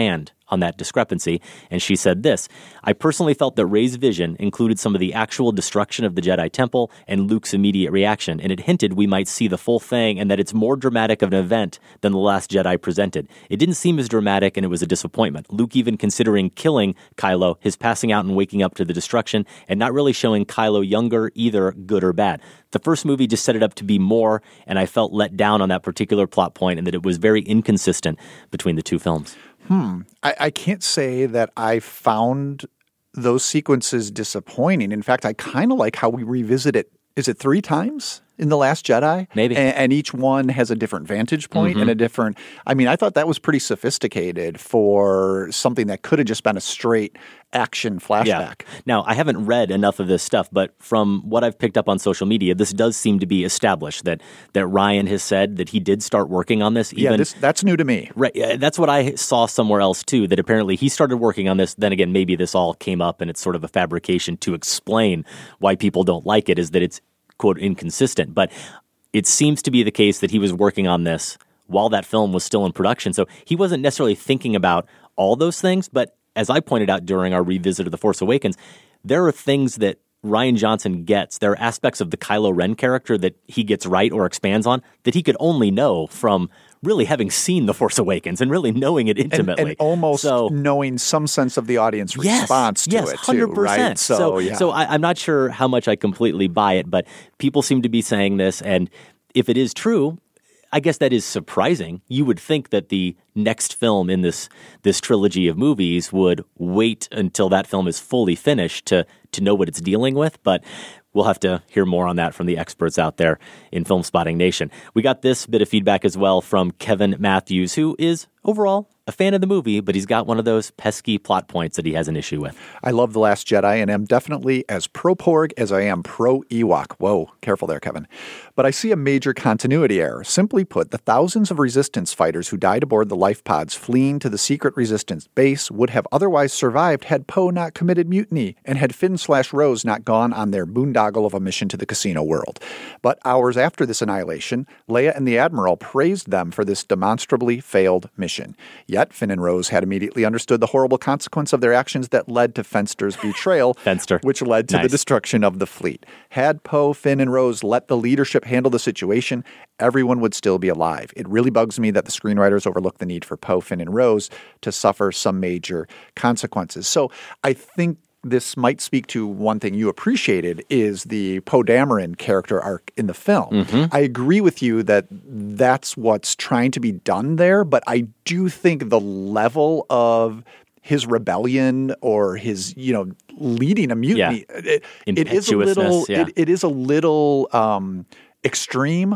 on that discrepancy, and she said this: I personally felt that Rey's vision included some of the actual destruction of the Jedi Temple and Luke's immediate reaction, and it hinted we might see the full thing and that it's more dramatic of an event than The Last Jedi presented. It didn't seem as dramatic, and it was a disappointment. Luke even considering killing Kylo, his passing out and waking up to the destruction, and not really showing Kylo younger, either good or bad. The first movie just set it up to be more, and I felt let down on that particular plot point and that it was very inconsistent between the two films. Hmm. I, I can't say that I found those sequences disappointing. In fact, I kind of like how we revisit it. Is it three times in The Last Jedi? Maybe. And, and each one has a different vantage point Mm-hmm. and a different... I mean, I thought that was pretty sophisticated for something that could have just been a straight action flashback. Yeah. Now, I haven't read enough of this stuff, but from what I've picked up on social media, this does seem to be established that that Ryan has said that he did start working on this. Even, yeah, this, that's new to me. Right. yeah, That's what I saw somewhere else, too, that apparently he started working on this. Then again, maybe this all came up and it's sort of a fabrication to explain why people don't like it, is that it's, quote, inconsistent. But it seems to be the case that he was working on this while that film was still in production. So he wasn't necessarily thinking about all those things, but as I pointed out during our revisit of The Force Awakens, there are things that Rian Johnson gets. There are aspects of the Kylo Ren character that he gets right or expands on that he could only know from really having seen The Force Awakens and really knowing it intimately. And, and almost so, knowing some sense of the audience yes, response to yes, it, one hundred percent. too, right? So, So, yeah. so I, I'm not sure how much I completely buy it, but people seem to be saying this, and if it is true, I guess that is surprising. You would think that the next film in this this trilogy of movies would wait until that film is fully finished to to know what it's dealing with, but we'll have to hear more on that from the experts out there in Film Spotting Nation. We got this bit of feedback as well from Kevin Matthews, who is overall a fan of the movie, but he's got one of those pesky plot points that he has an issue with. I love The Last Jedi and am definitely as pro-Porg as I am pro-Ewok. Whoa, careful there, Kevin. But I see a major continuity error. Simply put, the thousands of Resistance fighters who died aboard the life pods fleeing to the secret Resistance base would have otherwise survived had Poe not committed mutiny and had Finn slash Rose not gone on their boondoggle of a mission to the casino world. But hours after this annihilation, Leia and the Admiral praised them for this demonstrably failed mission. Yet Finn and Rose had immediately understood the horrible consequence of their actions that led to Fenster's betrayal, Fenster. which led to Nice. the destruction of the fleet. Had Poe, Finn, and Rose let the leadership handle the situation, everyone would still be alive. It really bugs me that the screenwriters overlooked the need for Poe, Finn, and Rose to suffer some major consequences. So I think this might speak to one thing you appreciated is the Poe Dameron character arc in the film. Mm-hmm. I agree with you that that's what's trying to be done there, but I do think the level of his rebellion or his, you know, leading a mutiny, Yeah. it, it is a little, yeah. it, it is a little um, extreme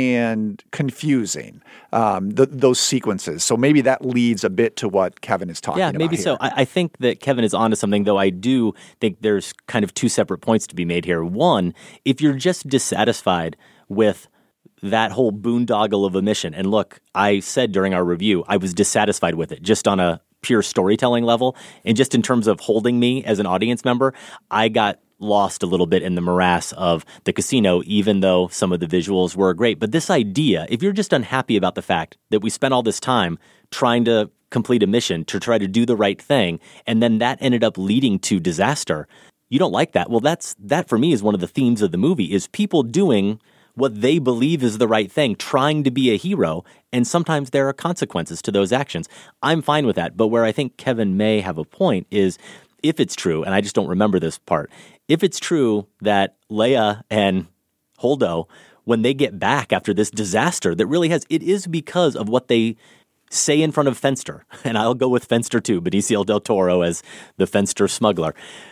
and confusing, um, th- those sequences. So maybe that leads a bit to what Kevin is talking Yeah, about maybe here. so. I, I think that Kevin is onto something, though I do think there's kind of two separate points to be made here. One, if you're just dissatisfied with that whole boondoggle of a mission, and look, I said during our review, I was dissatisfied with it, just on a pure storytelling level, and just in terms of holding me as an audience member, I got lost a little bit in the morass of the casino, even though some of the visuals were great. But this idea, if you're just unhappy about the fact that we spent all this time trying to complete a mission to try to do the right thing, and then that ended up leading to disaster, you don't like that. Well, that's that for me is one of the themes of the movie, is people doing what they believe is the right thing, trying to be a hero, and sometimes there are consequences to those actions. I'm fine with that, but where I think Kevin may have a point is, if it's true, and I just don't remember this part, if it's true that Leia and Holdo, when they get back after this disaster that really has, it is because of what they say in front of Fenster, and I'll go with Fenster too, Benicio del Toro as the Fenster smuggler.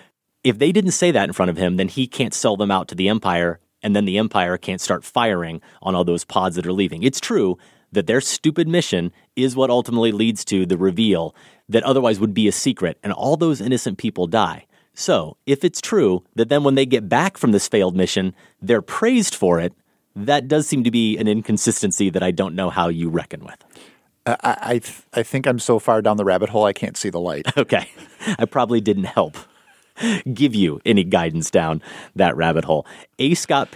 If they didn't say that in front of him, then he can't sell them out to the Empire, and then the Empire can't start firing on all those pods that are leaving. It's true that their stupid mission is what ultimately leads to the reveal that otherwise would be a secret, and all those innocent people die. So, if it's true that then when they get back from this failed mission, they're praised for it, that does seem to be an inconsistency that I don't know how you reckon with. I I, th- I think I'm so far down the rabbit hole I can't see the light. Okay. I probably didn't help give you any guidance down that rabbit hole. A. Scott Perry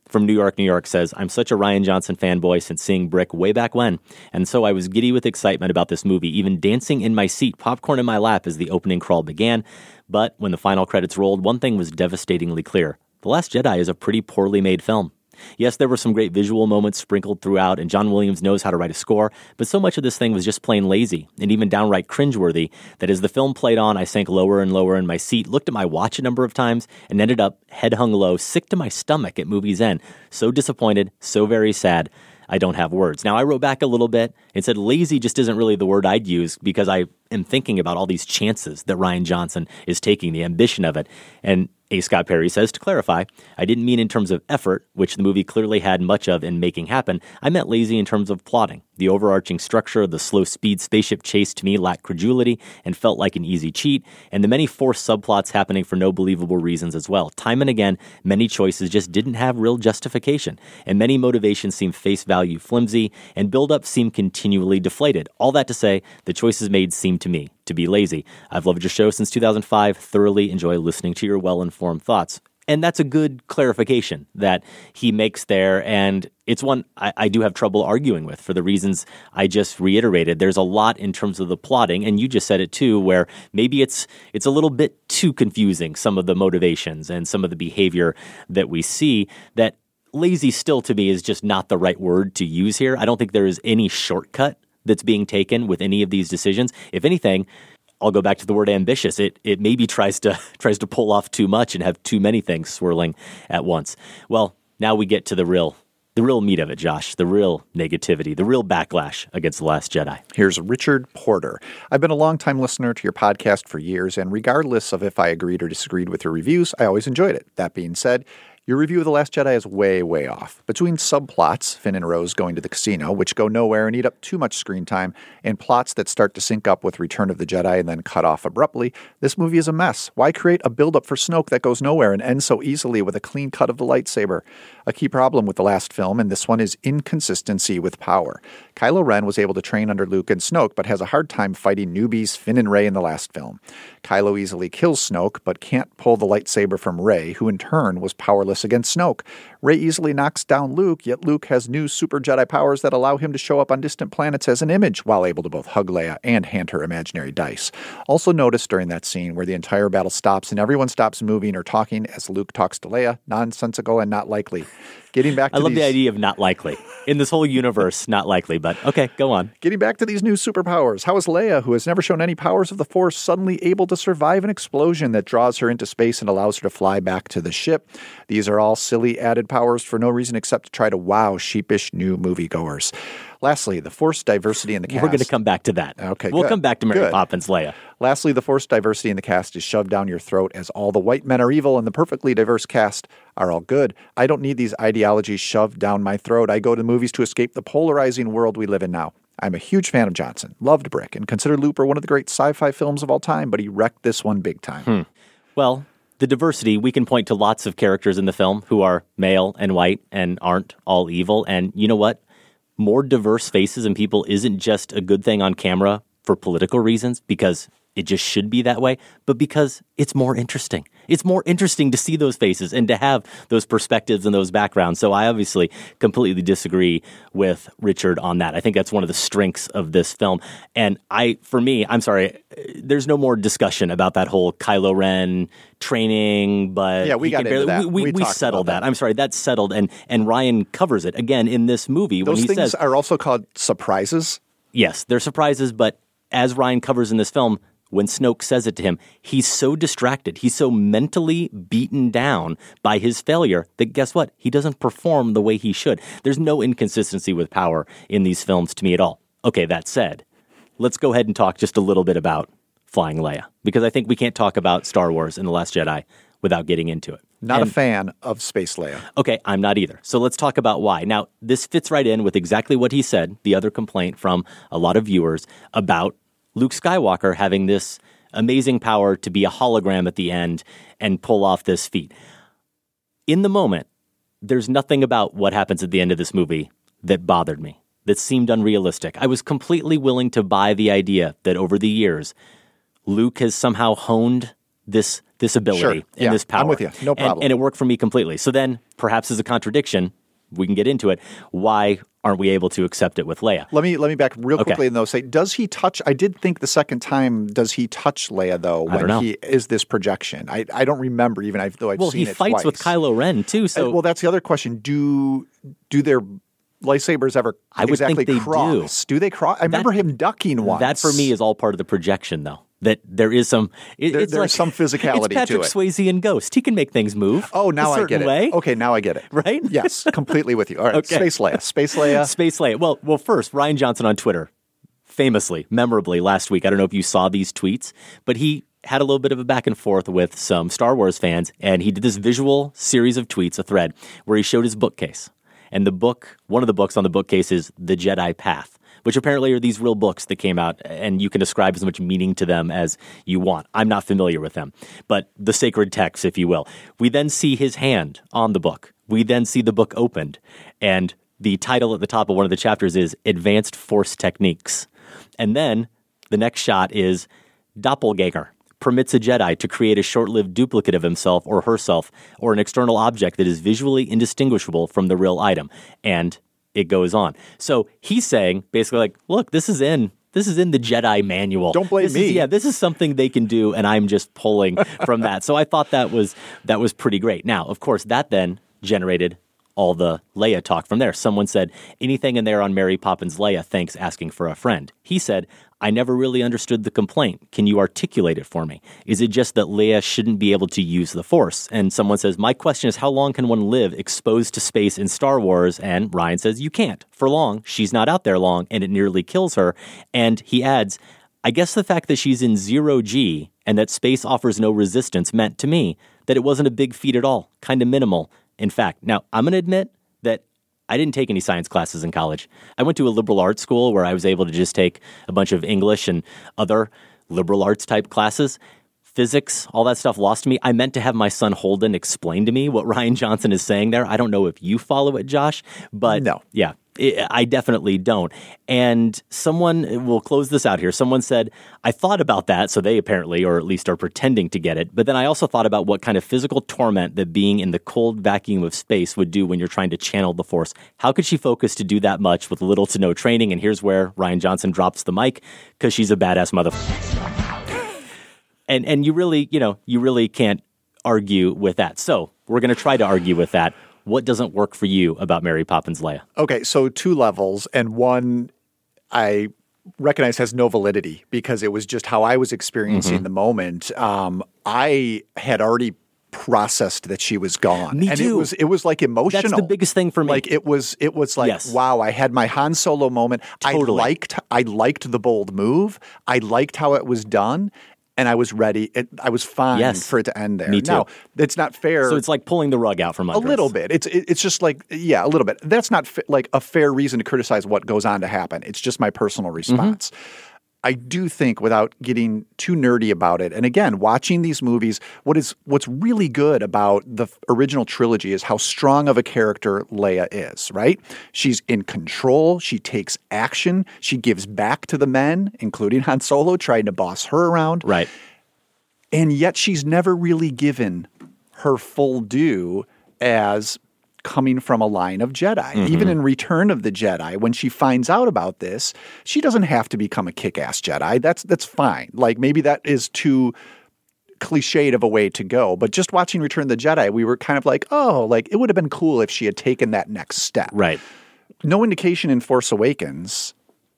from New York, New York says, I'm such a Rian Johnson fanboy since seeing Brick way back when, and so I was giddy with excitement about this movie, even dancing in my seat, popcorn in my lap as the opening crawl began. But when the final credits rolled, one thing was devastatingly clear. The Last Jedi is a pretty poorly made film. Yes, there were some great visual moments sprinkled throughout, and John Williams knows how to write a score, but so much of this thing was just plain lazy, and even downright cringeworthy, that as the film played on, I sank lower and lower in my seat, looked at my watch a number of times, and ended up head hung low, sick to my stomach at movie's end. So disappointed, so very sad, I don't have words. Now, I wrote back a little bit and said lazy just isn't really the word I'd use, because I am thinking about all these chances that Rian Johnson is taking, the ambition of it, and A. Scott Perry says, to clarify, I didn't mean in terms of effort, which the movie clearly had much of in making happen. I meant lazy in terms of plotting. The overarching structure of the slow-speed spaceship chase to me lacked credulity and felt like an easy cheat, and the many forced subplots happening for no believable reasons as well. Time and again, many choices just didn't have real justification, and many motivations seemed face value flimsy, and build-up seemed continually deflated. All that to say, the choices made seemed to me to be lazy. I've loved your show since two thousand five, thoroughly enjoy listening to your well-informed thoughts. And that's a good clarification that he makes there, and it's one I, I do have trouble arguing with for the reasons I just reiterated. There's a lot in terms of the plotting, and you just said it too, where maybe it's it's a little bit too confusing, some of the motivations and some of the behavior that we see, that lazy still to me is just not the right word to use here. I don't think there is any shortcut that's being taken with any of these decisions. If anything, I'll go back to the word ambitious. It it maybe tries to tries to pull off too much and have too many things swirling at once. Well, now we get to the real the real meat of it, Josh, the real negativity, the real backlash against The Last Jedi. Here's Richard Porter. I've been a longtime listener to your podcast for years, and regardless of if I agreed or disagreed with your reviews, I always enjoyed it. That being said, your review of The Last Jedi is way, way off. Between subplots, Finn and Rose going to the casino, which go nowhere and eat up too much screen time, and plots that start to sync up with Return of the Jedi and then cut off abruptly, this movie is a mess. Why create a build-up for Snoke that goes nowhere and ends so easily with a clean cut of the lightsaber? A key problem with the last film, and this one, is inconsistency with power. Kylo Ren was able to train under Luke and Snoke, but has a hard time fighting newbies Finn and Rey in the last film. Kylo easily kills Snoke, but can't pull the lightsaber from Rey, who in turn was powerless against Snoke. Rey easily knocks down Luke, yet Luke has new super Jedi powers that allow him to show up on distant planets as an image, while able to both hug Leia and hand her imaginary dice. Also notice during that scene where the entire battle stops and everyone stops moving or talking as Luke talks to Leia, nonsensical and not likely. Getting back to I love these... the idea of not likely. In this whole universe, not likely, but okay, go on. Getting back to these new superpowers, how is Leia, who has never shown any powers of the Force, suddenly able to survive an explosion that draws her into space and allows her to fly back to the ship? These are all silly added powers for no reason except to try to wow sheepish new moviegoers. Lastly, the Force diversity in the cast. We're going to come back to that. Okay, We'll good. come back to Mary Good. Poppins, Leia. Lastly, the Force diversity in the cast is shoved down your throat as all the white men are evil and the perfectly diverse cast are all good. I don't need these ideologies shoved down my throat. I go to the movies to escape the polarizing world we live in now. I'm a huge fan of Johnson, loved Brick, and consider Looper one of the great sci-fi films of all time, but he wrecked this one big time. Hmm. Well, the diversity, we can point to lots of characters in the film who are male and white and aren't all evil. And you know what? More diverse faces and people isn't just a good thing on camera for political reasons, because it just should be that way, but because it's more interesting. It's more interesting to see those faces and to have those perspectives and those backgrounds. So I obviously completely disagree with Richard on that. I think that's one of the strengths of this film. And I, for me, I'm sorry, there's no more discussion about that whole Kylo Ren training, but yeah, we got into that. We, we, we, we settled that. that. I'm sorry, that's settled. And, and Ryan covers it again in this movie. Those when he things says, are also called surprises? Yes, they're surprises, but as Ryan covers in this film, when Snoke says it to him, he's so distracted, he's so mentally beaten down by his failure that guess what? He doesn't perform the way he should. There's no inconsistency with power in these films to me at all. Okay, that said, let's go ahead and talk just a little bit about Flying Leia, because I think we can't talk about Star Wars and The Last Jedi without getting into it. Not and, a fan of Space Leia. Okay, I'm not either. So let's talk about why. Now, this fits right in with exactly what he said, the other complaint from a lot of viewers about Luke Skywalker having this amazing power to be a hologram at the end and pull off this feat. In the moment, there's nothing about what happens at the end of this movie that bothered me, that seemed unrealistic. I was completely willing to buy the idea that over the years, Luke has somehow honed this this ability Sure. and Yeah, this power. I'm with you. No And- problem. And, it worked for me completely. So then, perhaps as a contradiction, we can get into it. Why aren't we able to accept it with Leia? Let me let me back real Okay. quickly and though say, does he touch? I did think the second time, does he touch Leia though? I When don't know. he is this projection, I I don't remember even I, though I've Well, seen he it fights twice. with Kylo Ren too. So Uh, well, that's the other question. Do do their lightsabers ever I would exactly think they cross? Do. they cross? I remember him ducking once. That for me is all part of the projection, though. That there is some, it, There- it's there's like, some physicality it's Patrick to it. Swayze in Ghost. He can make things move. Oh, now a I get certain it. Way. Okay, now I get it. Right? Yes, completely with you. All right, Okay. Space Leia. Space Leia. Space Leia. Well, well, first, Ryan Johnson on Twitter, famously, memorably last week. I don't know if you saw these tweets, but he had a little bit of a back and forth with some Star Wars fans, and he did this visual series of tweets, a thread, where he showed his bookcase. And the book, one of the books on the bookcase is The Jedi Path, which apparently are these real books that came out, and you can ascribe as much meaning to them as you want. I'm not familiar with them, but the sacred texts, if you will. We then see his hand on the book. We then see the book opened, and the title at the top of one of the chapters is Advanced Force Techniques. And then the next shot is Doppelganger permits a Jedi to create a short-lived duplicate of himself or herself or an external object that is visually indistinguishable from the real item. And it goes on. So he's saying basically like, look, this is in this is in the Jedi manual. Don't blame This me. Is, yeah, this is something they can do, and I'm just pulling from that. So I thought that was that was pretty great. Now, of course, that then generated all the Leia talk from there. Someone said, anything in there on Mary Poppins Leia, thanks asking for a friend. He said, I never really understood the complaint. Can you articulate it for me? Is it just that Leia shouldn't be able to use the Force? And someone says, my question is, how long can one live exposed to space in Star Wars? And Ryan says, you can't. For long. She's not out there long, and it nearly kills her. And he adds, I guess the fact that she's in zero G and that space offers no resistance meant to me that it wasn't a big feat at all, kind of minimal. In fact, now I'm going to admit that I didn't take any science classes in college. I went to a liberal arts school where I was able to just take a bunch of English and other liberal arts type classes. Physics, all that stuff lost to me. I meant to have my son Holden explain to me what Ryan Johnson is saying there. I don't know if you follow it, Josh, but no. Yeah, it, I definitely don't. And someone, we'll close this out here. Someone said, I thought about that. So they apparently, or at least are pretending to get it. But then I also thought about what kind of physical torment that being in the cold vacuum of space would do when you're trying to channel the Force. How could she focus to do that much with little to no training? And here's where Ryan Johnson drops the mic, because she's a badass motherfucker. And and you really, you know, you really can't argue with that. So we're going to try to argue with that. What doesn't work for you about Mary Poppins Leia? Okay, so two levels, and one I recognize has no validity because it was just how I was experiencing Mhm. the moment. Um, I had already processed that she was gone. Me and too. it was it was like emotional. That's the biggest thing for me. Like it was it was like, Yes. wow, I had my Han Solo moment. Totally. I liked I liked the bold move. I liked how it was done. And I was ready. It, I was fine Yes. for it to end there. Me too. Now, it's not fair. So it's like pulling the rug out from A under little us. bit. It's it, it's just like, yeah, a little bit. That's not fa- like a fair reason to criticize what goes on to happen. It's just my personal response. I do think, without getting too nerdy about it, and again, watching these movies, what is what's really good about the f- original trilogy is how strong of a character Leia is, right? She's in control. She takes action. She gives back to the men, including Han Solo, trying to boss her around. Right. And yet she's never really given her full due as coming from a line of Jedi. Mm-hmm. Even in Return of the Jedi, when she finds out about this, she doesn't have to become a kick-ass Jedi. That's that's fine. Like maybe that is too cliched of a way to go. But just watching Return of the Jedi, we were kind of like, oh, like it would have been cool if she had taken that next step. Right. No indication in Force Awakens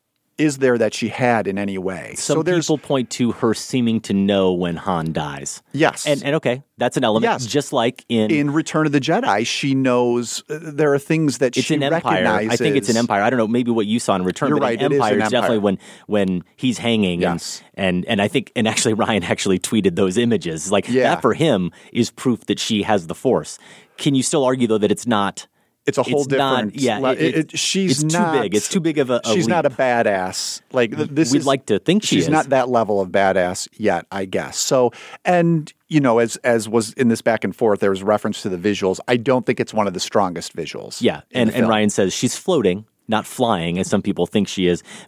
is there that she had in any way. Some so there's people point to her seeming to know when Han dies. Yes. And and okay, that's an element. Yes. Just like in in Return of the Jedi, she knows uh, there are things that it's she an Empire. recognizes. I think it's an Empire. I don't know, maybe what you saw in Return, You're but right, in it is Empire, an it's definitely Empire. when when he's hanging. Yes. And, and and I think and actually Ryan actually tweeted those images. Like Yeah. that for him is proof that she has the Force. Can you still argue though that it's not? It's a whole it's different. Not, yeah, le- it, it- it- she's it's not too big. It's too big of a. a she's leap. not a badass. Like th- this We'd is, like to think she she's is. not that level of badass yet, I guess. So, and you know, as as was in this back and forth, there was reference to the visuals. I don't think it's one of the strongest visuals. Yeah, in and the and film. Ryan says she's floating, not flying, as some people think she is, but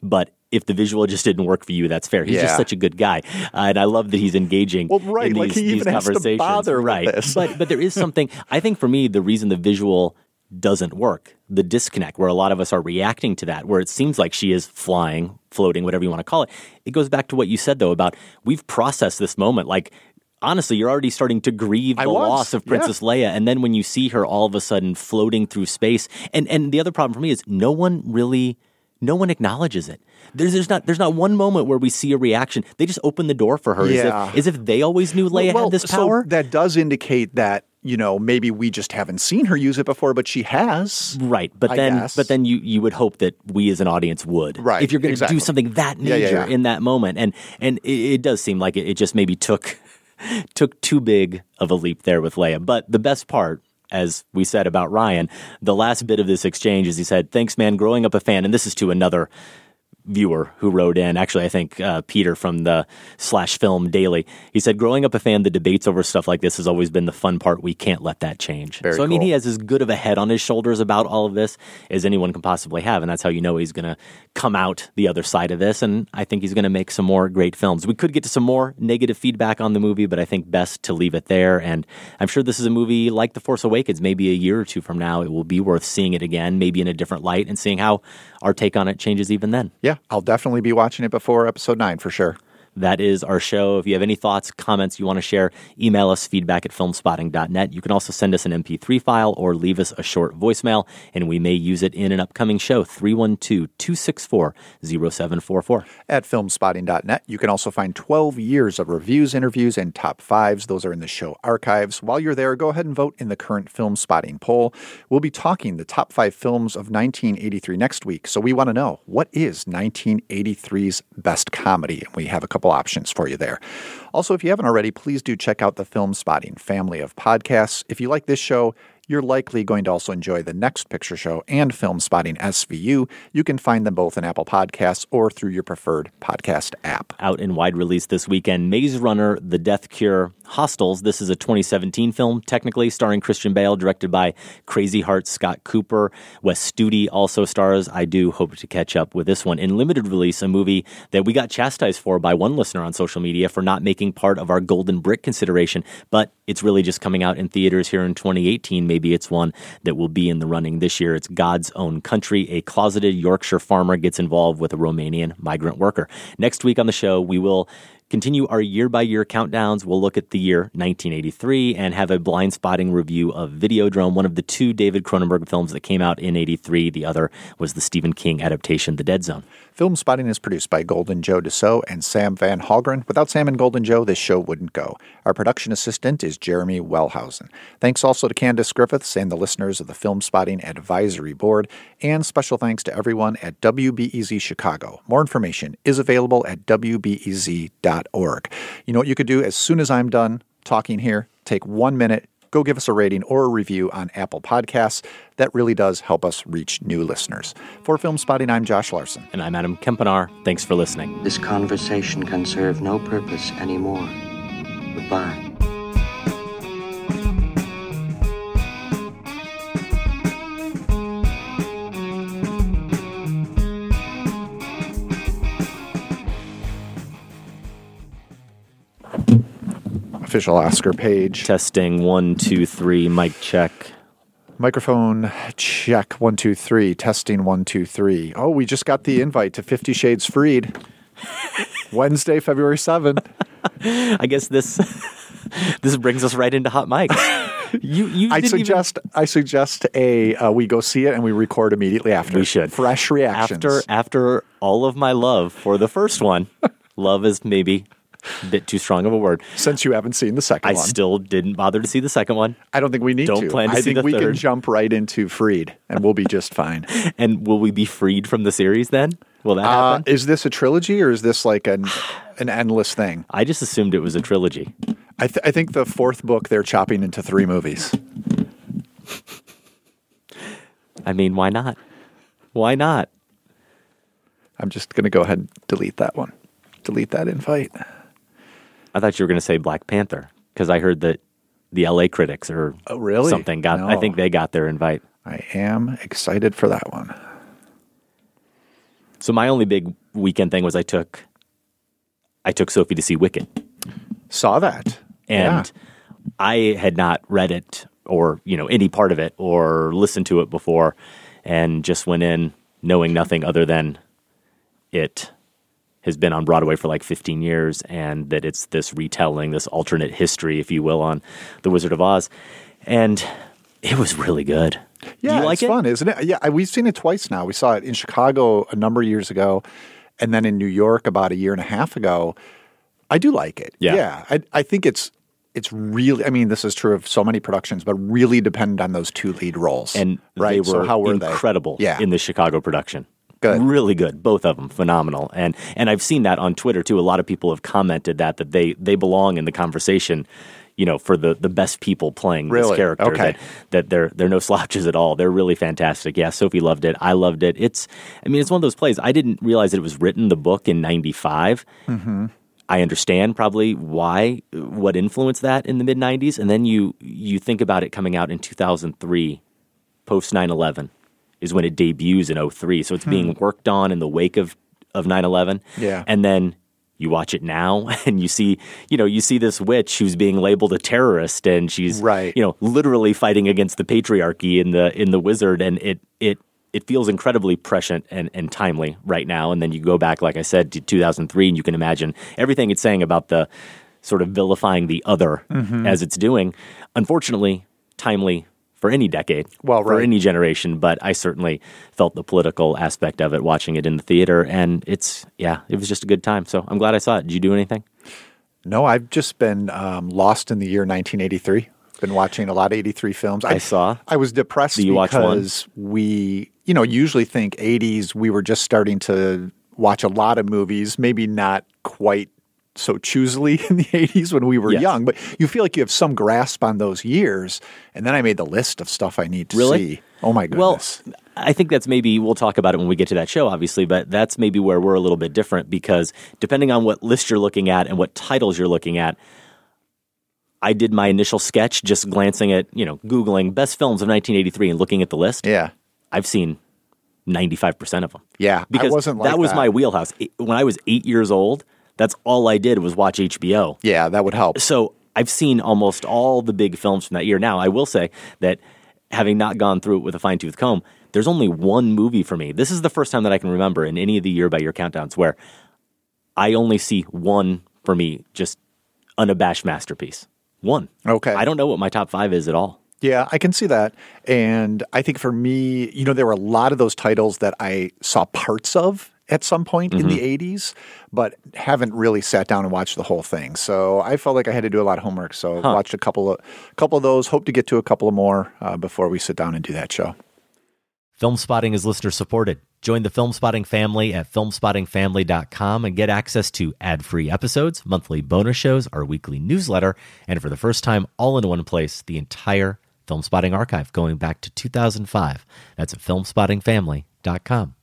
if the visual just didn't work for you, that's fair. He's Yeah. just such a good guy, uh, and I love that he's engaging. Well, right, in like these, he these even has to conversations. bother with right, this. but but there is something. I think for me, the reason the visual doesn't work, the disconnect, where a lot of us are reacting to that, where it seems like she is flying, floating, whatever you want to call it. It goes back to what you said though about we've processed this moment, like. Honestly, you're already starting to grieve the I was, loss of Princess yeah. Leia. And then when you see her all of a sudden floating through space, and, and the other problem for me is no one really, no one acknowledges it. There's, there's not there's not one moment where we see a reaction. They just open the door for her Yeah. as, if, as if they always knew Leia well, had this so power. that does indicate that, you know, maybe we just haven't seen her use it before, but she has. Right, but I then, guess. but then you, you would hope that we as an audience would, Right, if you're going to exactly. do something that Yeah, major yeah, yeah. in that moment, and and it, it does seem like it, it just maybe took took too big of a leap there with Leia. But the best part, as we said about Ryan, the last bit of this exchange is he said, "Thanks, man. Growing up a fan," and this is to another viewer who wrote in, actually I think uh, Peter from the Slash Film Daily. He said, growing up a fan, the debates over stuff like this has always been the fun part. We can't let that change. Very so I mean, cool. he has as good of a head on his shoulders about all of this as anyone can possibly have, and that's how you know he's going to come out the other side of this, and I think he's going to make some more great films. We could get to some more negative feedback on the movie, but I think best to leave it there, and I'm sure this is a movie like The Force Awakens. Maybe a year or two from now, it will be worth seeing it again, maybe in a different light, and seeing how our take on it changes even then. Yeah, I'll definitely be watching it before episode nine for sure. That is our show. If you have any thoughts, comments you want to share, email us feedback at filmspotting dot net. You can also send us an M P three file or leave us a short voicemail, and we may use it in an upcoming show, three one two, two six four, zero seven four four. At filmspotting dot net, you can also find twelve years of reviews, interviews, and top fives. Those are in the show archives. While you're there, go ahead and vote in the current Film Spotting poll. We'll be talking the top five films of nineteen eighty-three next week, so we want to know, what is nineteen eighty-three's best comedy? And we have a couple options for you there. Also, if you haven't already, please do check out the Film Spotting family of podcasts. If you like this show, you're likely going to also enjoy the Next Picture Show and Film Spotting S V U. You can find them both in Apple Podcasts or through your preferred podcast app. Out in wide release this weekend, Maze Runner, The Death Cure, Hostels. This is a twenty seventeen film, technically starring Christian Bale, directed by Crazy Heart Scott Cooper. Wes Studi also stars. I do hope to catch up with this one. In limited release, a movie that we got chastised for by one listener on social media for not making part of our Golden Brick consideration, but it's really just coming out in theaters here in twenty eighteen. Maybe it's one that will be in the running this year. It's God's Own Country. A closeted Yorkshire farmer gets involved with a Romanian migrant worker. Next week on the show, we will continue our year-by-year countdowns. We'll look at the year nineteen eighty-three and have a blind spotting review of Videodrome, one of the two David Cronenberg films that came out in eighty-three. The other was the Stephen King adaptation, The Dead Zone. Film Spotting is produced by Golden Joe Dassault and Sam Van Halgren. Without Sam and Golden Joe, this show wouldn't go. Our production assistant is Jeremy Wellhausen. Thanks also to Candace Griffiths and the listeners of the Film Spotting Advisory Board, and special thanks to everyone at W B E Z Chicago. More information is available at W B E Z dot org. You know what you could do as soon as I'm done talking here? Take one minute, go give us a rating or a review on Apple Podcasts. That really does help us reach new listeners. For Film Spotting, I'm Josh Larson. And I'm Adam Kempenar. Thanks for listening. This conversation can serve no purpose anymore. Goodbye. Official Oscar page. Testing one, two, three, mic check. Microphone check, one, two, three. Testing, one, two, three. Oh, we just got the invite to Fifty Shades Freed. Wednesday, February seventh. I guess this this brings us right into hot mics. You, you I didn't suggest even... I suggest a uh, we go see it and we record immediately after. We should. Fresh reactions. After after all of my love for the first one, love is maybe a bit too strong of a word. Since you haven't seen the second I one. I still didn't bother to see the second one. I don't think we need don't to. Don't plan to I see think the we third. can jump right into Freed and we'll be just fine. And will we be freed from the series then? Will that happen? Uh, is this a trilogy or is this like an an endless thing? I just assumed it was a trilogy. I, th- I think the fourth book they're chopping into three movies. I mean, why not? Why not? I'm just going to go ahead and delete that one. Delete that invite. I thought you were going to say Black Panther because I heard that the L A critics or oh, really? something got. No. I think they got their invite. I am excited for that one. So my only big weekend thing was I took I took Sophie to see Wicked. Saw that. And yeah. I had not read it or, you know, any part of it or listened to it before, and just went in knowing nothing other than it has been on Broadway for like fifteen years, and that it's this retelling, this alternate history, if you will, on The Wizard of Oz. And it was really good. Yeah, Do you like it's it? fun, isn't it? Yeah, I- we've seen it twice now. We saw it in Chicago a number of years ago, and then in New York about a year and a half ago. I do like it. Yeah. yeah I, I think it's it's really. I mean, this is true of so many productions, but really dependent on those two lead roles. And right, they were, so how were incredible they? Yeah. in the Chicago production. Good. Really good. Both of them. Phenomenal. And and I've seen that on Twitter, too. A lot of people have commented that, that they, they belong in the conversation, you know, for the, the best people playing Really? this character. Okay. That, that they're, they're no slouches at all. They're really fantastic. Yeah, Sophie loved it. I loved it. It's, I mean, it's one of those plays. I didn't realize that it was written, the book, in ninety-five. Mm-hmm. I understand probably why, what influenced that in the mid nineties. And then you you think about it coming out in two thousand three, post nine eleven, is when it debuts in oh three. So it's Hmm. being worked on in the wake of, of nine eleven. Yeah. And then you watch it now and you see, you know, you see this witch who's being labeled a terrorist, and she's, right. you know, literally fighting against the patriarchy in the in the Wizard, and it it it feels incredibly prescient and, and timely right now. And then you go back, like I said, to two thousand three, and you can imagine everything it's saying about the sort of vilifying the other Mhm. as it's doing. Unfortunately, timely for any decade, well, for right. any generation, but I certainly felt the political aspect of it watching it in the theater, and it's, yeah, it was just a good time. So I'm glad I saw it. Did you do anything? No, I've just been um, lost in the year nineteen eighty-three. Been watching a lot of eighty-three films. I, I saw. I was depressed Do you watch one? because we, you know, usually think eighties, we were just starting to watch a lot of movies, maybe not quite so choosily in the eighties when we were Yes. young, but you feel like you have some grasp on those years. And then I made the list of stuff I need to Really? see. Oh my goodness. Well, I think that's maybe, we'll talk about it when we get to that show, obviously, but that's maybe where we're a little bit different, because depending on what list you're looking at and what titles you're looking at, I did my initial sketch just glancing at, you know, Googling best films of nineteen eighty-three and looking at the list. Yeah. I've seen ninety-five percent of them. Yeah, Because I wasn't like that was that. my wheelhouse. It- When I was eight years old, that's all I did was watch H B O. Yeah, that would help. So I've seen almost all the big films from that year. Now, I will say that having not gone through it with a fine-tooth comb, there's only one movie for me. This is the first time that I can remember in any of the year-by-year countdowns where I only see one, for me, just unabashed masterpiece. One. Okay. I don't know what my top five is at all. Yeah, I can see that. And I think for me, you know, there were a lot of those titles that I saw parts of at some point in Mm-hmm. the eighties, but haven't really sat down and watched the whole thing. So I felt like I had to do a lot of homework. So Huh. watched a couple of couple of those, hope to get to a couple of more uh, before we sit down and do that show. Film Spotting is listener supported. Join the Film Spotting family at film spotting family dot com and get access to ad-free episodes, monthly bonus shows, our weekly newsletter, and for the first time, all in one place, the entire Film Spotting archive going back to two thousand five. That's at film spotting family dot com.